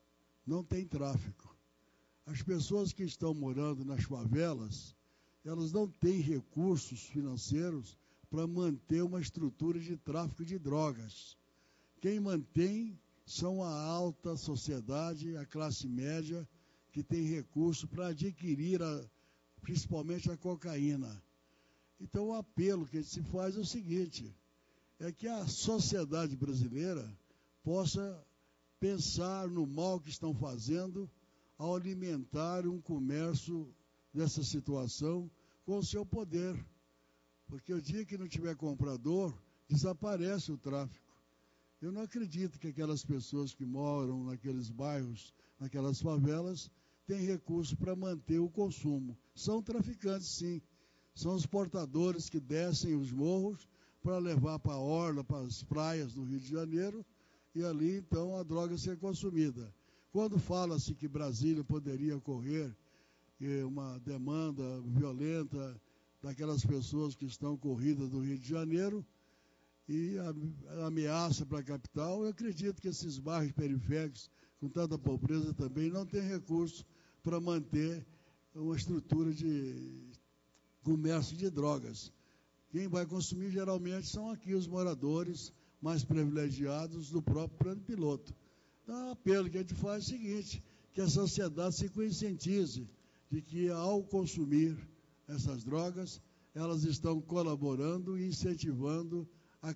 não tem tráfico. As pessoas que estão morando nas favelas, elas não têm recursos financeiros para manter uma estrutura de tráfico de drogas. Quem mantém são a alta sociedade, a classe média, que tem recurso para adquirir, a, principalmente a cocaína. Então, o apelo que se faz é o seguinte, é que a sociedade brasileira possa pensar no mal que estão fazendo ao alimentar um comércio dessa situação com o seu poder. Porque o dia que não tiver comprador, desaparece o tráfico. Eu não acredito que aquelas pessoas que moram naqueles bairros, naquelas favelas, têm recurso para manter o consumo. São traficantes, sim. São os portadores que descem os morros para levar para a orla, para as praias do Rio de Janeiro, e ali, então, a droga ser consumida. Quando fala-se que Brasília poderia ocorrer uma demanda violenta daquelas pessoas que estão corridas do Rio de Janeiro e a, a ameaça para a capital, eu acredito que esses bairros periféricos, com tanta pobreza também, não têm recurso para manter uma estrutura de comércio de drogas. Quem vai consumir geralmente são aqui os moradores mais privilegiados do próprio plano piloto. Então, o apelo que a gente faz é o seguinte, que a sociedade se conscientize de que, ao consumir essas drogas, elas estão colaborando e incentivando a...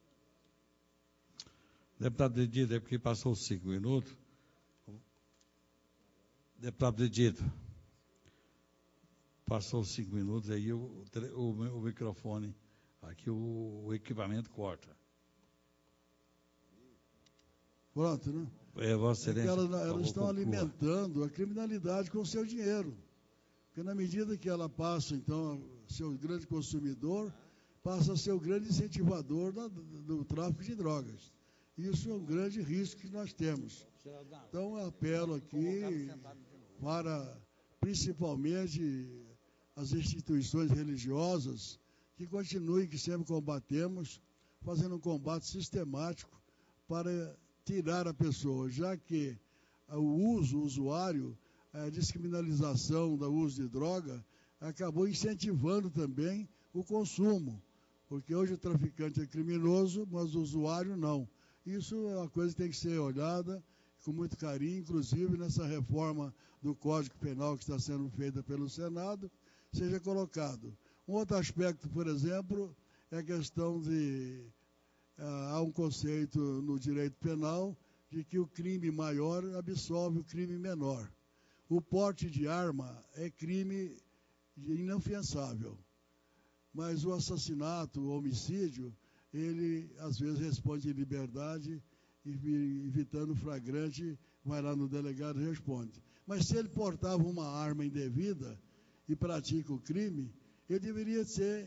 Deputado Dedito, é porque passou os cinco minutos. Deputado Dedito, passou os cinco minutos, aí o, o, o microfone, aqui o, o equipamento corta. Pronto, né? É, Vossa Excelência, elas, elas favor, estão conclua. alimentando a criminalidade com o seu dinheiro. Porque na medida que ela passa, então, a ser o grande consumidor, passa a ser o grande incentivador da, do, do tráfico de drogas. Isso é um grande risco que nós temos. Então, eu apelo aqui para, principalmente, as instituições religiosas, que continuem, que sempre combatemos, fazendo um combate sistemático para tirar a pessoa, já que o uso, o usuário, a descriminalização do uso de droga acabou incentivando também o consumo, porque hoje o traficante é criminoso, mas o usuário não. Isso é uma coisa que tem que ser olhada com muito carinho, inclusive nessa reforma do Código Penal que está sendo feita pelo Senado, seja colocado. Um outro aspecto, por exemplo, é a questão de... Há um conceito no direito penal de que o crime maior absolve o crime menor. O porte de arma é crime inafiançável, mas o assassinato, o homicídio, ele às vezes responde em liberdade, e evitando flagrante, vai lá no delegado e responde. Mas se ele portava uma arma indevida e pratica o crime, ele deveria ser...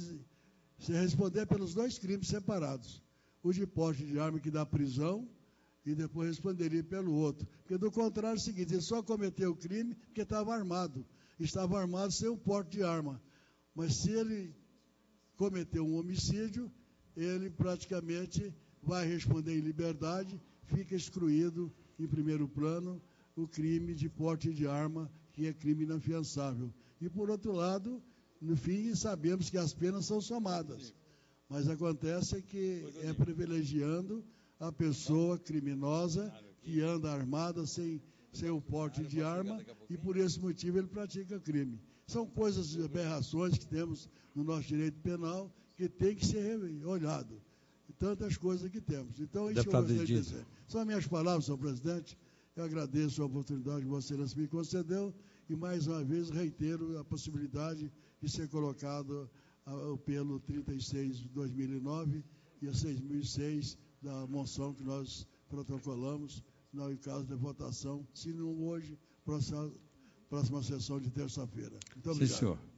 se responder pelos dois crimes separados. O de porte de arma que dá prisão e depois responderia pelo outro. Porque do contrário é o seguinte, ele só cometeu o crime porque estava armado. Estava armado sem o porte de arma. Mas se ele cometeu um homicídio, ele praticamente vai responder em liberdade, fica excluído em primeiro plano o crime de porte de arma, que é crime inafiançável. E por outro lado, no fim, sabemos que as penas são somadas. Mas acontece que é privilegiando a pessoa criminosa que anda armada sem, sem o porte de arma e por esse motivo ele pratica crime. São coisas, aberrações que temos no nosso direito penal que tem que ser olhado. E tantas coisas que temos. Então, isso eu gostaria de dizer. São minhas palavras, senhor presidente. Eu agradeço a oportunidade que Vossa Excelência me concedeu e, mais uma vez, reitero a possibilidade de ser colocado uh, pelo trinta e seis de dois mil e nove e a seis mil e seis da moção que nós protocolamos no caso de votação, se não hoje, próxima, próxima sessão de terça-feira. Muito obrigado. Sim, senhor.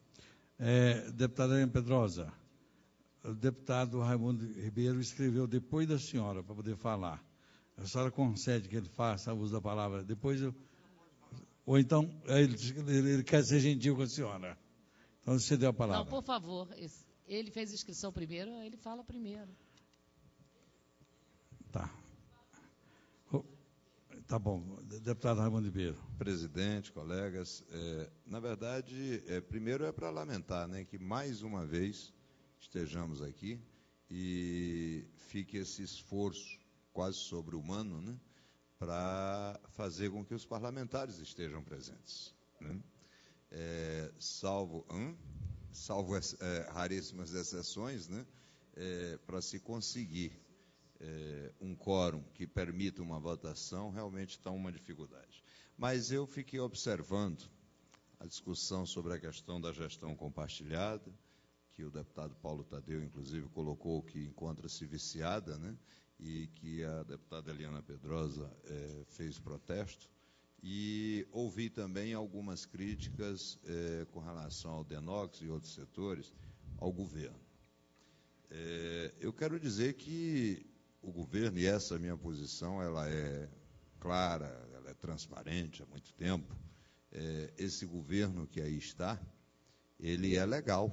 É, deputada Ana Pedrosa, o deputado Raimundo Ribeiro escreveu depois da senhora para poder falar. A senhora concede que ele faça o uso da palavra depois eu... Ou então, ele, ele quer ser gentil com a senhora. Então, você deu a palavra. Não, por favor. Ele fez inscrição primeiro, ele fala primeiro. Tá. Tá bom. Deputado Raimundo Ribeiro. Presidente, colegas, é, na verdade, é, primeiro é para lamentar, né, que mais uma vez estejamos aqui e fique esse esforço quase sobre-humano, né, para fazer com que os parlamentares estejam presentes, né? É, salvo, hum, salvo é, raríssimas exceções, né, é, para se conseguir É, um quórum que permita uma votação, realmente está uma dificuldade. Mas eu fiquei observando a discussão sobre a questão da gestão compartilhada, que o deputado Paulo Tadeu, inclusive, colocou que encontra-se viciada, né, e que a deputada Eliana Pedrosa é, fez protesto, e ouvi também algumas críticas é, com relação ao Denox e outros setores, ao governo. É, eu quero dizer que o governo, e essa minha posição, ela é clara, ela é transparente há muito tempo, é, esse governo que aí está, ele é legal.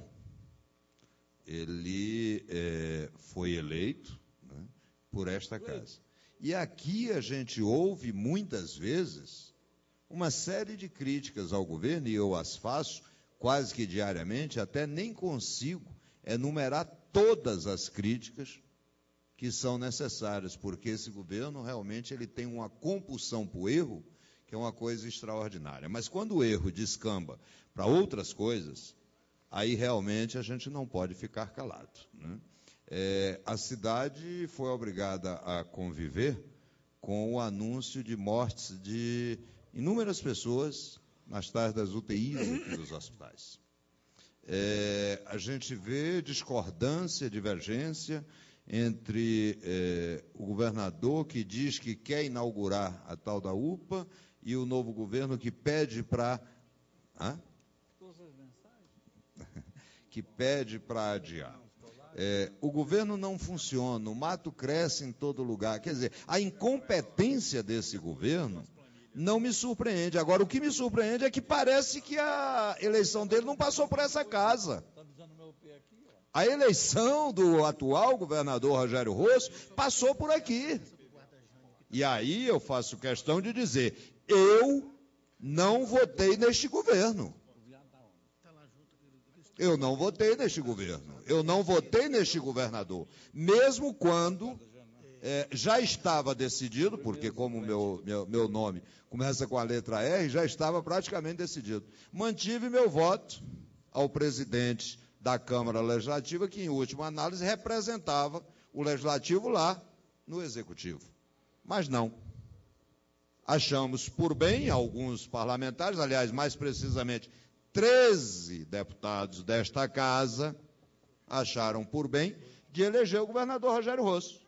Ele é, foi eleito, né, por esta casa. E aqui a gente ouve, muitas vezes, uma série de críticas ao governo, e eu as faço quase que diariamente, até nem consigo enumerar todas as críticas que são necessárias, porque esse governo realmente ele tem uma compulsão para o erro, que é uma coisa extraordinária. Mas quando o erro descamba para outras coisas, aí realmente a gente não pode ficar calado, né? É, a cidade foi obrigada a conviver com o anúncio de mortes de inúmeras pessoas nas tais das U T Is aqui dos hospitais. É, a gente vê discordância, divergência entre eh, o governador que diz que quer inaugurar a tal da U P A e o novo governo que pede para que pede para adiar. É, o governo não funciona, o mato cresce em todo lugar. Quer dizer, a incompetência desse governo não me surpreende. Agora, o que me surpreende é que parece que a eleição dele não passou por essa casa. A eleição do atual governador Rogério Rosso passou por aqui. E aí eu faço questão de dizer, eu não votei neste governo. Eu não votei neste governo. Eu não votei neste governador. Mesmo quando é, já estava decidido, porque como meu, meu, meu nome começa com a letra R, já estava praticamente decidido. Mantive meu voto ao presidente da Câmara Legislativa, que, em última análise, representava o Legislativo lá no Executivo. Mas não. Achamos por bem, alguns parlamentares, aliás, mais precisamente, treze deputados desta casa, acharam por bem de eleger o governador Rogério Rosso.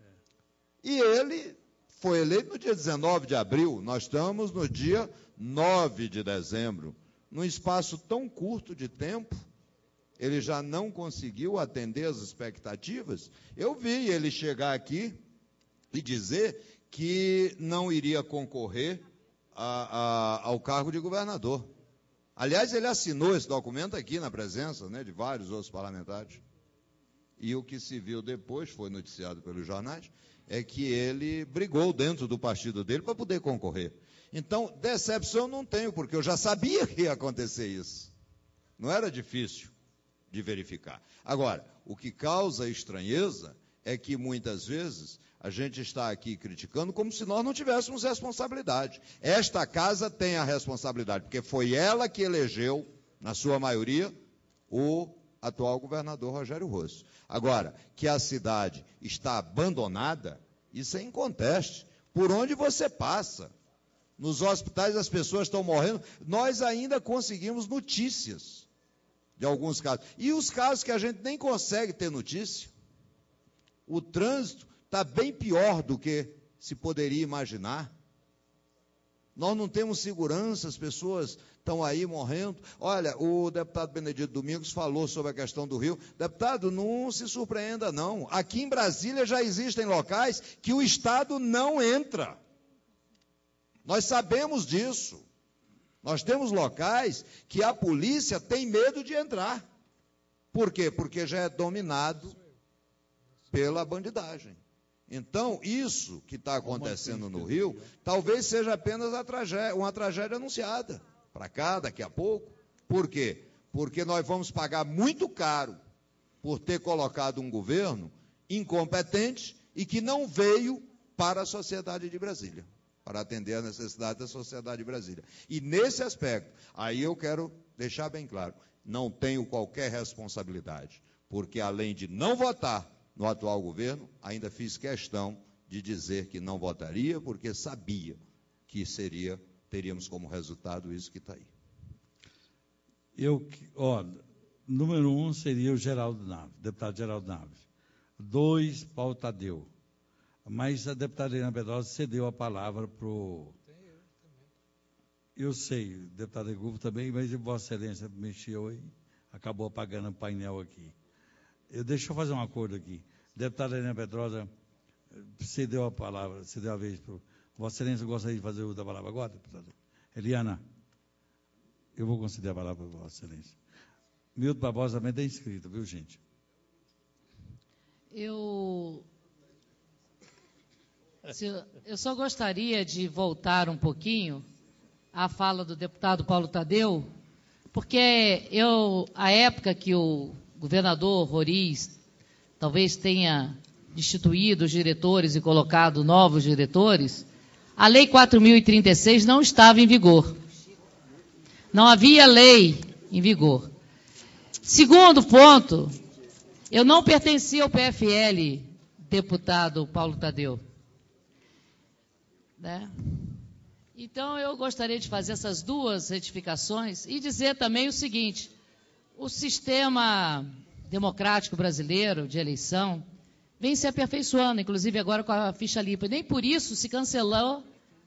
E ele foi eleito no dia dezenove de abril, nós estamos no dia nove de dezembro. Num espaço tão curto de tempo, ele já não conseguiu atender as expectativas. Eu vi ele chegar aqui e dizer que não iria concorrer a, a, ao cargo de governador. Aliás, ele assinou esse documento aqui na presença, né, de vários outros parlamentares. E o que se viu depois, foi noticiado pelos jornais, é que ele brigou dentro do partido dele para poder concorrer. Então, decepção não tenho, porque eu já sabia que ia acontecer isso. Não era difícil de verificar. Agora, o que causa estranheza é que, muitas vezes, a gente está aqui criticando como se nós não tivéssemos responsabilidade. Esta casa tem a responsabilidade, porque foi ela que elegeu, na sua maioria, o atual governador Rogério Rosso. Agora, que a cidade está abandonada, isso é inconteste. Por onde você passa? Nos hospitais as pessoas estão morrendo. Nós ainda conseguimos notícias de alguns casos. E os casos que a gente nem consegue ter notícia? O trânsito está bem pior do que se poderia imaginar. Nós não temos segurança, as pessoas estão aí morrendo. Olha, o deputado Benedito Domingos falou sobre a questão do Rio. Deputado, não se surpreenda, não. Aqui em Brasília já existem locais que o Estado não entra. Nós sabemos disso. Nós temos locais que a polícia tem medo de entrar. Por quê? Porque já é dominado pela bandidagem. Então, isso que está acontecendo no Rio, talvez seja apenas a tragédia, uma tragédia anunciada para cá, daqui a pouco. Por quê? Porque nós vamos pagar muito caro por ter colocado um governo incompetente e que não veio para a sociedade de Brasília, para atender a necessidade da sociedade de Brasília. E nesse aspecto, aí eu quero deixar bem claro, não tenho qualquer responsabilidade, porque além de não votar no atual governo, ainda fiz questão de dizer que não votaria, porque sabia que seria, teríamos como resultado isso que está aí. Eu, ó, número um seria o Geraldo Naves, deputado Geraldo Naves. Dois, Paulo Tadeu. Mas a deputada Helena Pedrosa cedeu a palavra para o... Eu sei, deputado Egulfo também, mas Vossa Excelência mexeu e acabou apagando o painel aqui. Eu, deixa eu fazer um acordo aqui. Deputada Helena Pedrosa cedeu a palavra, cedeu a vez para o... Vossa Excelência gostaria de fazer uso da palavra agora, deputada? Eliana, eu vou conceder a palavra para Vossa Excelência. Milton Barbosa também está inscrito, viu, gente? Eu... Eu só gostaria de voltar um pouquinho à fala do deputado Paulo Tadeu, porque eu, a época que o governador Roriz talvez tenha destituído os diretores e colocado novos diretores, a Lei quatro mil e trinta e seis não estava em vigor. Não havia lei em vigor. Segundo ponto, eu não pertencia ao P F L, deputado Paulo Tadeu. Né? Então, eu gostaria de fazer essas duas retificações e dizer também o seguinte, o sistema democrático brasileiro de eleição vem se aperfeiçoando, inclusive agora com a ficha limpa. E nem por isso se cancelou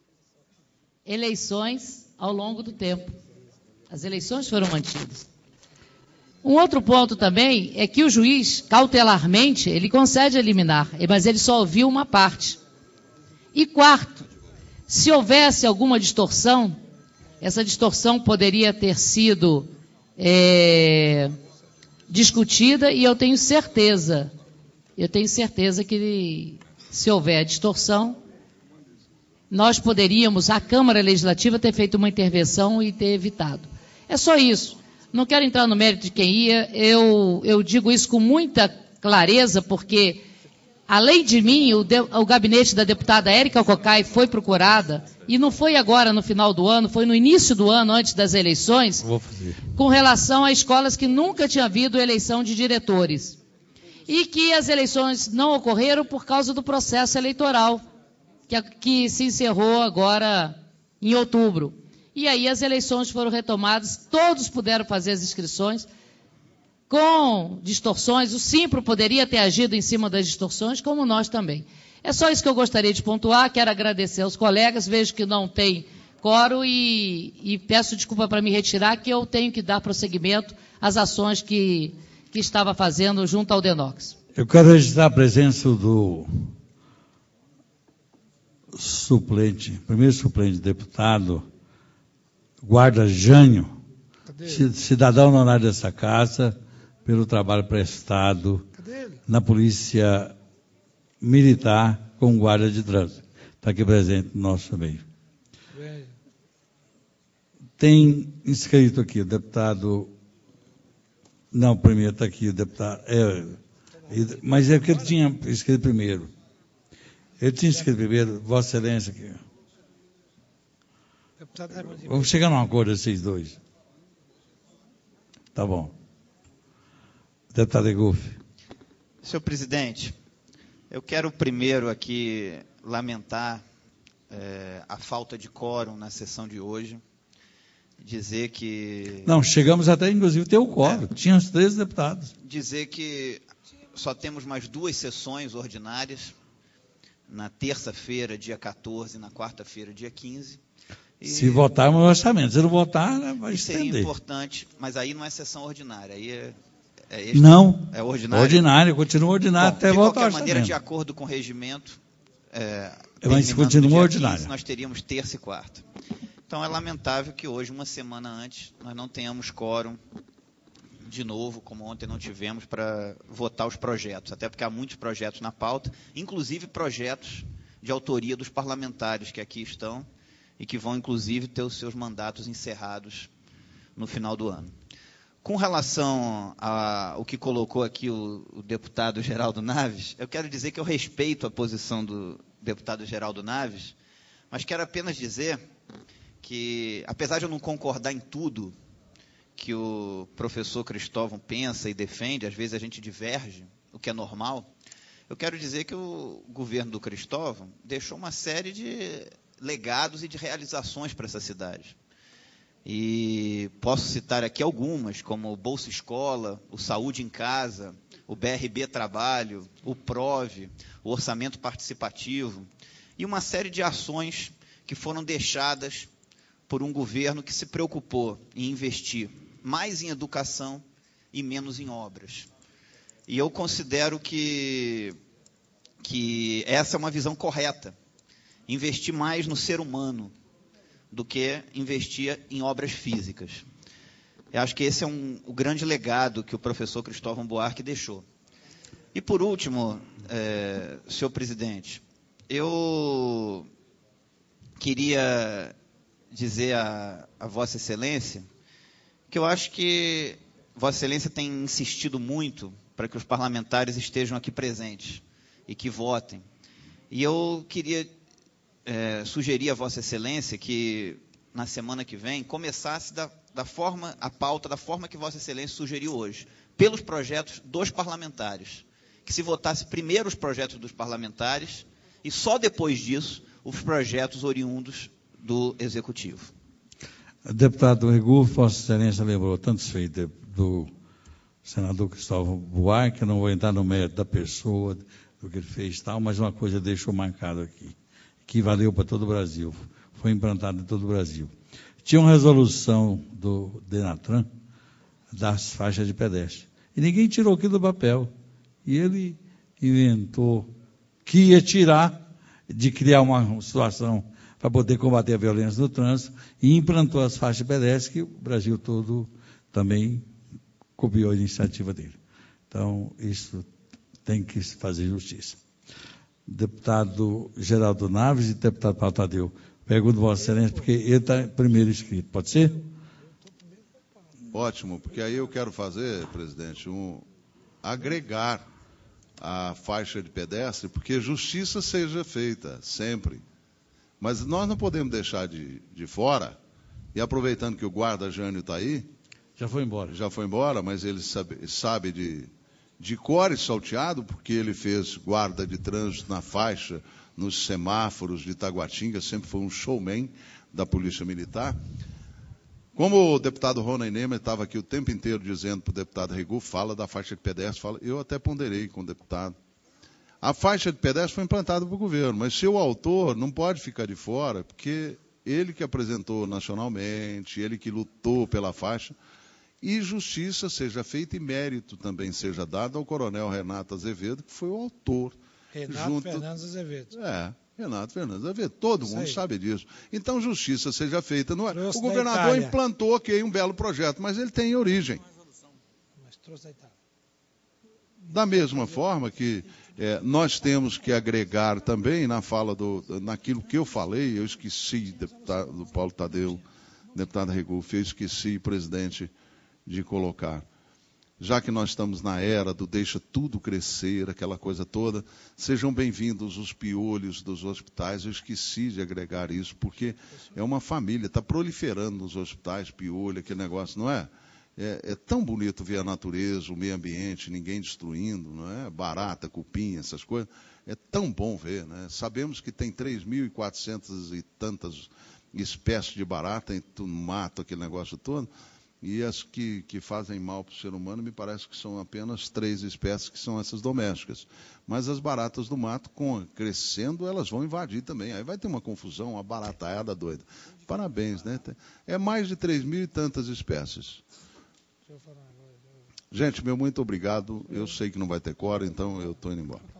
eleições ao longo do tempo. As eleições foram mantidas. Um outro ponto também é que o juiz, cautelarmente, ele concede a liminar, mas ele só ouviu uma parte. E quarto, se houvesse alguma distorção, essa distorção poderia ter sido é, discutida e eu tenho certeza, eu tenho certeza que se houver distorção, nós poderíamos, a Câmara Legislativa, ter feito uma intervenção e ter evitado. É só isso. Não quero entrar no mérito de quem ia, eu, eu digo isso com muita clareza, porque... Além de mim, o, de, o gabinete da deputada Érica Cocai foi procurada, e não foi agora no final do ano, foi no início do ano, antes das eleições, com relação a escolas que nunca tinha havido eleição de diretores. E que as eleições não ocorreram por causa do processo eleitoral, que, que se encerrou agora em outubro. E aí as eleições foram retomadas, todos puderam fazer as inscrições, com distorções, o Simpro poderia ter agido em cima das distorções, como nós também. É só isso que eu gostaria de pontuar, quero agradecer aos colegas, vejo que não tem quórum e, e peço desculpa para me retirar, que eu tenho que dar prosseguimento às ações que, que estava fazendo junto ao Denox. Eu quero registrar a presença do suplente, primeiro suplente deputado, guarda Jânio, cidadão honorário dessa casa, pelo trabalho prestado na Polícia Militar com guarda de trânsito. Está aqui presente no nosso meio. Tem inscrito aqui o deputado... Não, primeiro está aqui o deputado... É, mas é porque ele tinha inscrito primeiro. Ele tinha inscrito primeiro, Vossa Excelência. Aqui. Vamos chegar num acordo, esses dois. Tá bom. Deputado Egulfo. Senhor presidente, eu quero primeiro aqui lamentar é, a falta de quórum na sessão de hoje. Dizer que... Não, chegamos até, inclusive, ter o quórum. É, tinha os três deputados. Dizer que só temos mais duas sessões ordinárias, na terça-feira, dia quatorze, e na quarta-feira, dia quinze. E se votarmos no orçamento, se não votar, né, vai estender. Seria importante, mas aí não é sessão ordinária, aí é, é extra, não, é ordinário. Ordinário, continua ordinário. Bom, até votar o orçamento. De qualquer maneira, de acordo com o regimento, é, mas continua ordinário. quinze, nós teríamos terça e quarta. Então é lamentável que hoje, uma semana antes, nós não tenhamos quórum de novo, como ontem não tivemos, para votar os projetos, até porque há muitos projetos na pauta, inclusive projetos de autoria dos parlamentares que aqui estão e que vão, inclusive, ter os seus mandatos encerrados no final do ano. Com relação ao que colocou aqui o, o deputado Geraldo Naves, eu quero dizer que eu respeito a posição do deputado Geraldo Naves, mas quero apenas dizer que, apesar de eu não concordar em tudo que o professor Cristóvão pensa e defende, às vezes a gente diverge, o que é normal, eu quero dizer que o governo do Cristóvão deixou uma série de legados e de realizações para essa cidade. E posso citar aqui algumas, como o Bolsa Escola, o Saúde em Casa, o B R B Trabalho, o PROVE, o Orçamento Participativo, e uma série de ações que foram deixadas por um governo que se preocupou em investir mais em educação e menos em obras. E eu considero que, que essa é uma visão correta, investir mais no ser humano do que investir em obras físicas. Eu acho que esse é um, o grande legado que o professor Cristóvão Buarque deixou. E, por último, é, senhor presidente, eu queria dizer a, a Vossa Excelência que eu acho que Vossa Excelência tem insistido muito para que os parlamentares estejam aqui presentes e que votem. E eu queria é, sugerir a Vossa Excelência que, na semana que vem, começasse da, da forma, a pauta da forma que Vossa Excelência sugeriu hoje, pelos projetos dos parlamentares. Que se votasse primeiro os projetos dos parlamentares e só depois disso os projetos oriundos do Executivo. Deputado Regu, Vossa Excelência lembrou tantos feitos do senador Cristóvão Buarque, eu não vou entrar no mérito da pessoa, do que ele fez e tal, mas uma coisa deixou marcado aqui, que valeu para todo o Brasil, foi implantado em todo o Brasil. Tinha uma resolução do Denatran das faixas de pedestre, e ninguém tirou aquilo do papel. E ele inventou que ia tirar, de criar uma situação para poder combater a violência no trânsito, e implantou as faixas pedestres, que o Brasil todo também copiou a iniciativa dele. Então, isso tem que se fazer justiça. Deputado Geraldo Naves e deputado Paulo Tadeu, pergunto a Vossa Excelência, porque ele está primeiro inscrito. Pode ser? Ótimo, porque aí eu quero fazer, presidente, um agregar a faixa de pedestre, porque justiça seja feita, sempre. Mas nós não podemos deixar de, de fora, e aproveitando que o guarda Jânio está aí... Já foi embora. Já foi embora, mas ele sabe, sabe de, de cor e salteado, porque ele fez guarda de trânsito na faixa, nos semáforos de Taguatinga, sempre foi um showman da Polícia Militar. Como o deputado Rony Neymer estava aqui o tempo inteiro dizendo para o deputado Regu, fala da faixa de pedestre, fala, eu até ponderei com o deputado. A faixa de pedestre foi implantada pelo governo, mas seu autor não pode ficar de fora, porque ele que apresentou nacionalmente, ele que lutou pela faixa, e justiça seja feita e mérito também seja dado ao coronel Renato Azevedo, que foi o autor. Renato junto... Fernandes Azevedo. É. Renato Fernandes Azevedo, todo Isso mundo aí. sabe disso. Então, justiça seja feita. Não é? Trouxe O da governador Itália. implantou, ok, um belo projeto, mas ele tem origem. Mas trouxe da Itália. Da mesma forma que é, nós temos que agregar também na fala do, naquilo que eu falei, eu esqueci, deputado do Paulo Tadeu, deputado Regulf, eu esqueci, presidente, de colocar. Já que nós estamos na era do deixa tudo crescer, aquela coisa toda, sejam bem-vindos os piolhos dos hospitais. Eu esqueci de agregar isso, porque é uma família, está proliferando nos hospitais, piolho, aquele negócio, não é? é? É tão bonito ver a natureza, o meio ambiente, ninguém destruindo, não é? Barata, cupim, essas coisas. É tão bom ver, né? Sabemos que tem três mil e quatrocentas e tantas espécies de barata no mato, aquele negócio todo. E as que, que fazem mal para o ser humano, me parece que são apenas três espécies, que são essas domésticas. Mas as baratas do mato, com, crescendo, elas vão invadir também. Aí vai ter uma confusão, uma barataiada doida. Parabéns, né? É mais de três mil e tantas espécies. Gente, meu muito obrigado. Eu sei que não vai ter coro, então eu estou indo embora.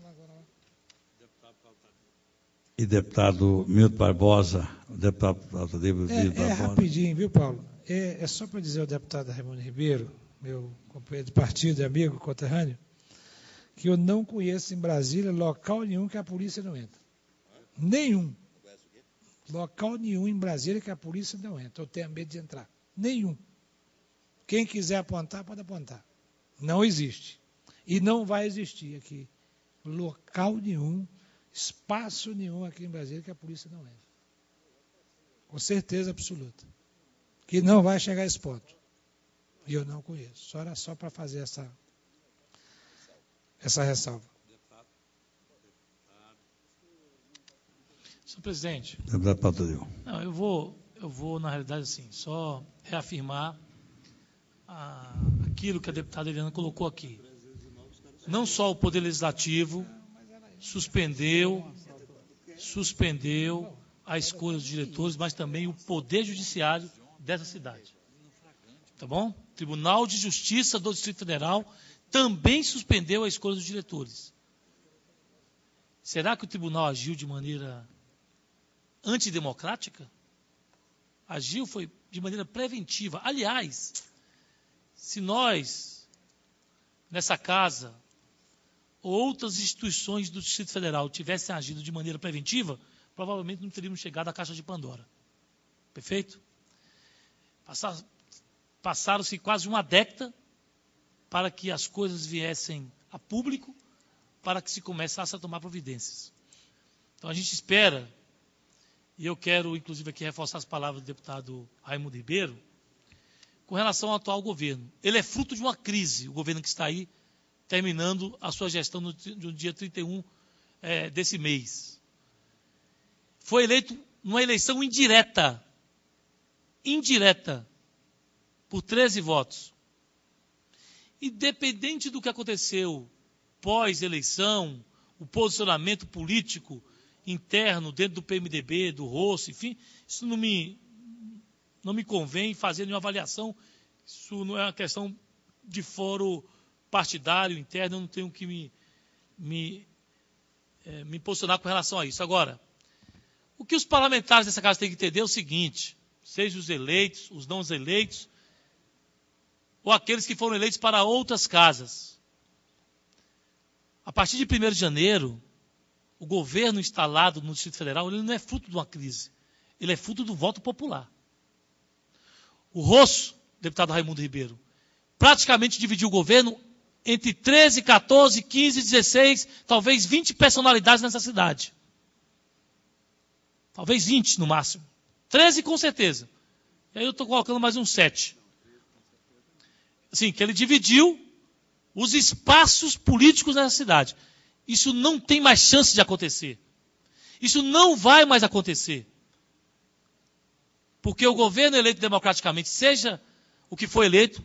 E deputado Milton Barbosa, o deputado Tadeu É, Milton é Barbosa. rapidinho, viu, Paulo? É, é só para dizer ao deputado Raimundo Ribeiro meu companheiro de partido, amigo, conterrâneo, que eu não conheço em Brasília local nenhum que a polícia não entra. Nenhum. Local nenhum em Brasília que a polícia não entra. Eu tenho medo de entrar. Nenhum. Quem quiser apontar, pode apontar. Não existe. E não vai existir aqui. Local nenhum, espaço nenhum aqui em Brasília que a polícia não entra. Com certeza absoluta. Que não vai chegar a esse ponto. E eu não conheço. Só era só para fazer essa, essa ressalva. Senhor presidente, não, eu vou, eu vou, na realidade, assim, só reafirmar a, aquilo que a deputada Eliana colocou aqui. Não só o Poder Legislativo suspendeu, suspendeu a escolha dos diretores, mas também o Poder Judiciário dessa cidade. Tá bom? O Tribunal de Justiça do Distrito Federal também suspendeu a escolha dos diretores. Será que o tribunal agiu de maneira antidemocrática? Agiu foi de maneira preventiva. Aliás, se nós, nessa casa, ou outras instituições do Distrito Federal tivessem agido de maneira preventiva, provavelmente não teríamos chegado à caixa de Pandora. Perfeito? Passar, passaram-se quase uma década para que as coisas viessem a público, para que se começasse a tomar providências. Então a gente espera, e eu quero inclusive aqui reforçar as palavras do deputado Raimundo Ribeiro, com relação ao atual governo. Ele é fruto de uma crise, o governo que está aí, terminando a sua gestão no, no dia trinta e um é, desse mês. Foi eleito numa eleição indireta, indireta, por treze votos. Independente do que aconteceu pós-eleição, o posicionamento político interno dentro do P M D B, do Rosso, enfim, isso não me, não me convém fazer nenhuma avaliação, isso não é uma questão de fórum partidário, interno, eu não tenho que me, me, é, me posicionar com relação a isso. Agora, o que os parlamentares dessa casa têm que entender é o seguinte, seja os eleitos, os não eleitos, ou aqueles que foram eleitos para outras casas. A partir de primeiro de janeiro, o governo instalado no Distrito Federal, ele não é fruto de uma crise, ele é fruto do voto popular. O Rosso, deputado Raimundo Ribeiro, praticamente dividiu o governo entre treze, quatorze, quinze, dezesseis, talvez vinte personalidades nessa cidade. Talvez vinte no máximo. treze com certeza. E aí eu estou colocando mais uns sete. Assim, que ele dividiu os espaços políticos nessa cidade. Isso não tem mais chance de acontecer. Isso não vai mais acontecer. Porque o governo eleito democraticamente, seja o que foi eleito,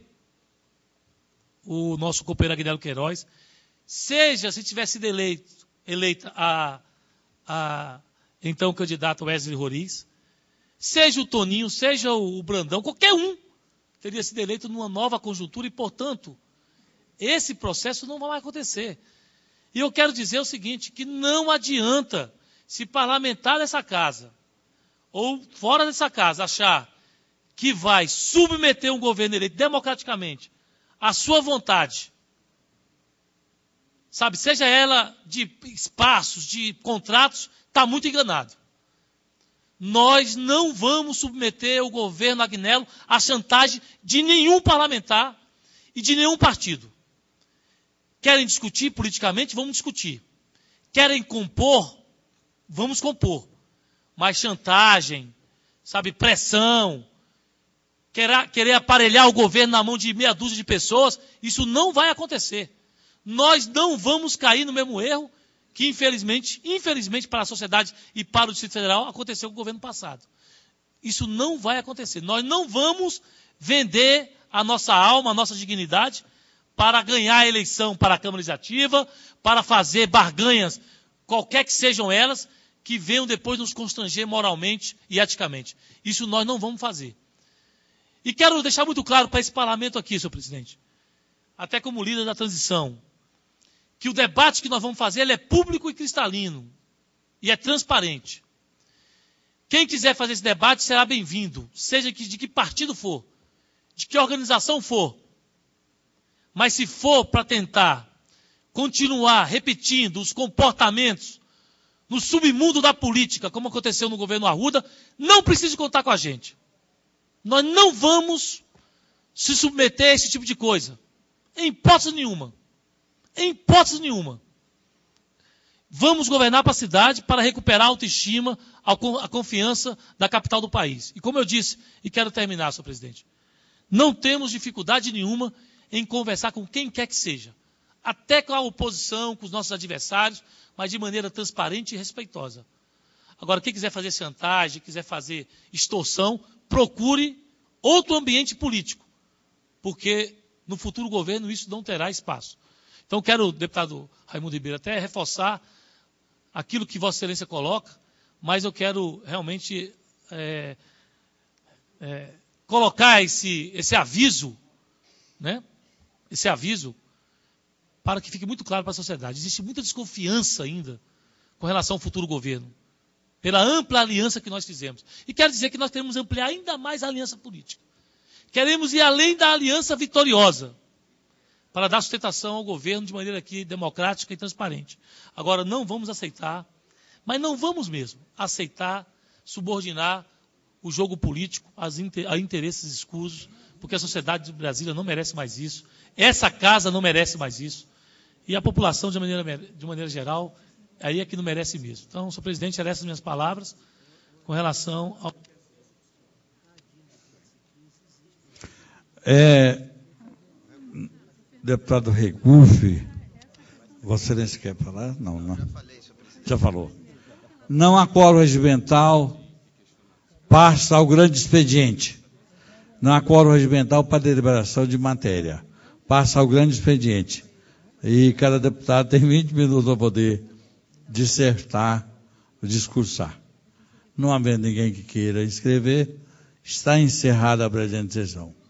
o nosso companheiro Agnello Queiroz, seja se tivesse sido eleito, eleita a, a então candidato Wesley Roriz, seja o Toninho, seja o Brandão, qualquer um teria sido eleito numa nova conjuntura e, portanto, esse processo não vai acontecer. E eu quero dizer o seguinte, que não adianta se parlamentar dessa casa ou fora dessa casa achar que vai submeter um governo eleito democraticamente à sua vontade, sabe, seja ela de espaços, de contratos, está muito enganado. Nós não vamos submeter o governo Agnello à chantagem de nenhum parlamentar e de nenhum partido. Querem discutir politicamente? Vamos discutir. Querem compor? Vamos compor. Mas chantagem, sabe, pressão, querer, querer aparelhar o governo na mão de meia dúzia de pessoas, isso não vai acontecer. Nós não vamos cair no mesmo erro que, infelizmente, infelizmente para a sociedade e para o Distrito Federal, aconteceu com o governo passado. Isso não vai acontecer. Nós não vamos vender a nossa alma, a nossa dignidade, para ganhar a eleição para a Câmara Legislativa, para fazer barganhas, qualquer que sejam elas, que venham depois nos constranger moralmente e eticamente. Isso nós não vamos fazer. E quero deixar muito claro para esse parlamento aqui, senhor presidente, até como líder da transição, que o debate que nós vamos fazer ele é público e cristalino, e é transparente. Quem quiser fazer esse debate será bem-vindo, seja de que partido for, de que organização for. Mas se for para tentar continuar repetindo os comportamentos no submundo da política, como aconteceu no governo Arruda, não precisa contar com a gente. Nós não vamos se submeter a esse tipo de coisa. Em hipótese nenhuma. Em hipótese nenhuma. Vamos governar para a cidade para recuperar a autoestima, a confiança da capital do país. E como eu disse, e quero terminar, senhor presidente, não temos dificuldade nenhuma em conversar com quem quer que seja. Até com a oposição, com os nossos adversários, mas de maneira transparente e respeitosa. Agora, quem quiser fazer chantagem, quiser fazer extorsão, procure outro ambiente político, porque no futuro governo isso não terá espaço. Então, quero, deputado Raimundo Ribeiro, até reforçar aquilo que Vossa Excelência coloca, mas eu quero realmente é, é, colocar esse, esse aviso, né? Esse aviso, para que fique muito claro para a sociedade. Existe muita desconfiança ainda com relação ao futuro governo, pela ampla aliança que nós fizemos. E quero dizer que nós queremos ampliar ainda mais a aliança política. Queremos ir além da aliança vitoriosa, para dar sustentação ao governo de maneira aqui democrática e transparente. Agora, não vamos aceitar, mas não vamos mesmo aceitar subordinar o jogo político a interesses escusos, porque a sociedade de Brasília não merece mais isso, essa casa não merece mais isso, e a população, de maneira, de maneira geral, aí é que não merece mesmo. Então, senhor presidente, eram essas minhas palavras com relação ao... É... Deputado Regufe, Vossa Excelência quer falar? Não, não. Já falei, senhor presidente. Já falou. Não há quórum regimental, passa ao grande expediente. Não há quórum regimental para deliberação de matéria. Passa ao grande expediente. E cada deputado tem vinte minutos para poder dissertar, discursar. Não havendo ninguém que queira escrever, está encerrada a presente sessão.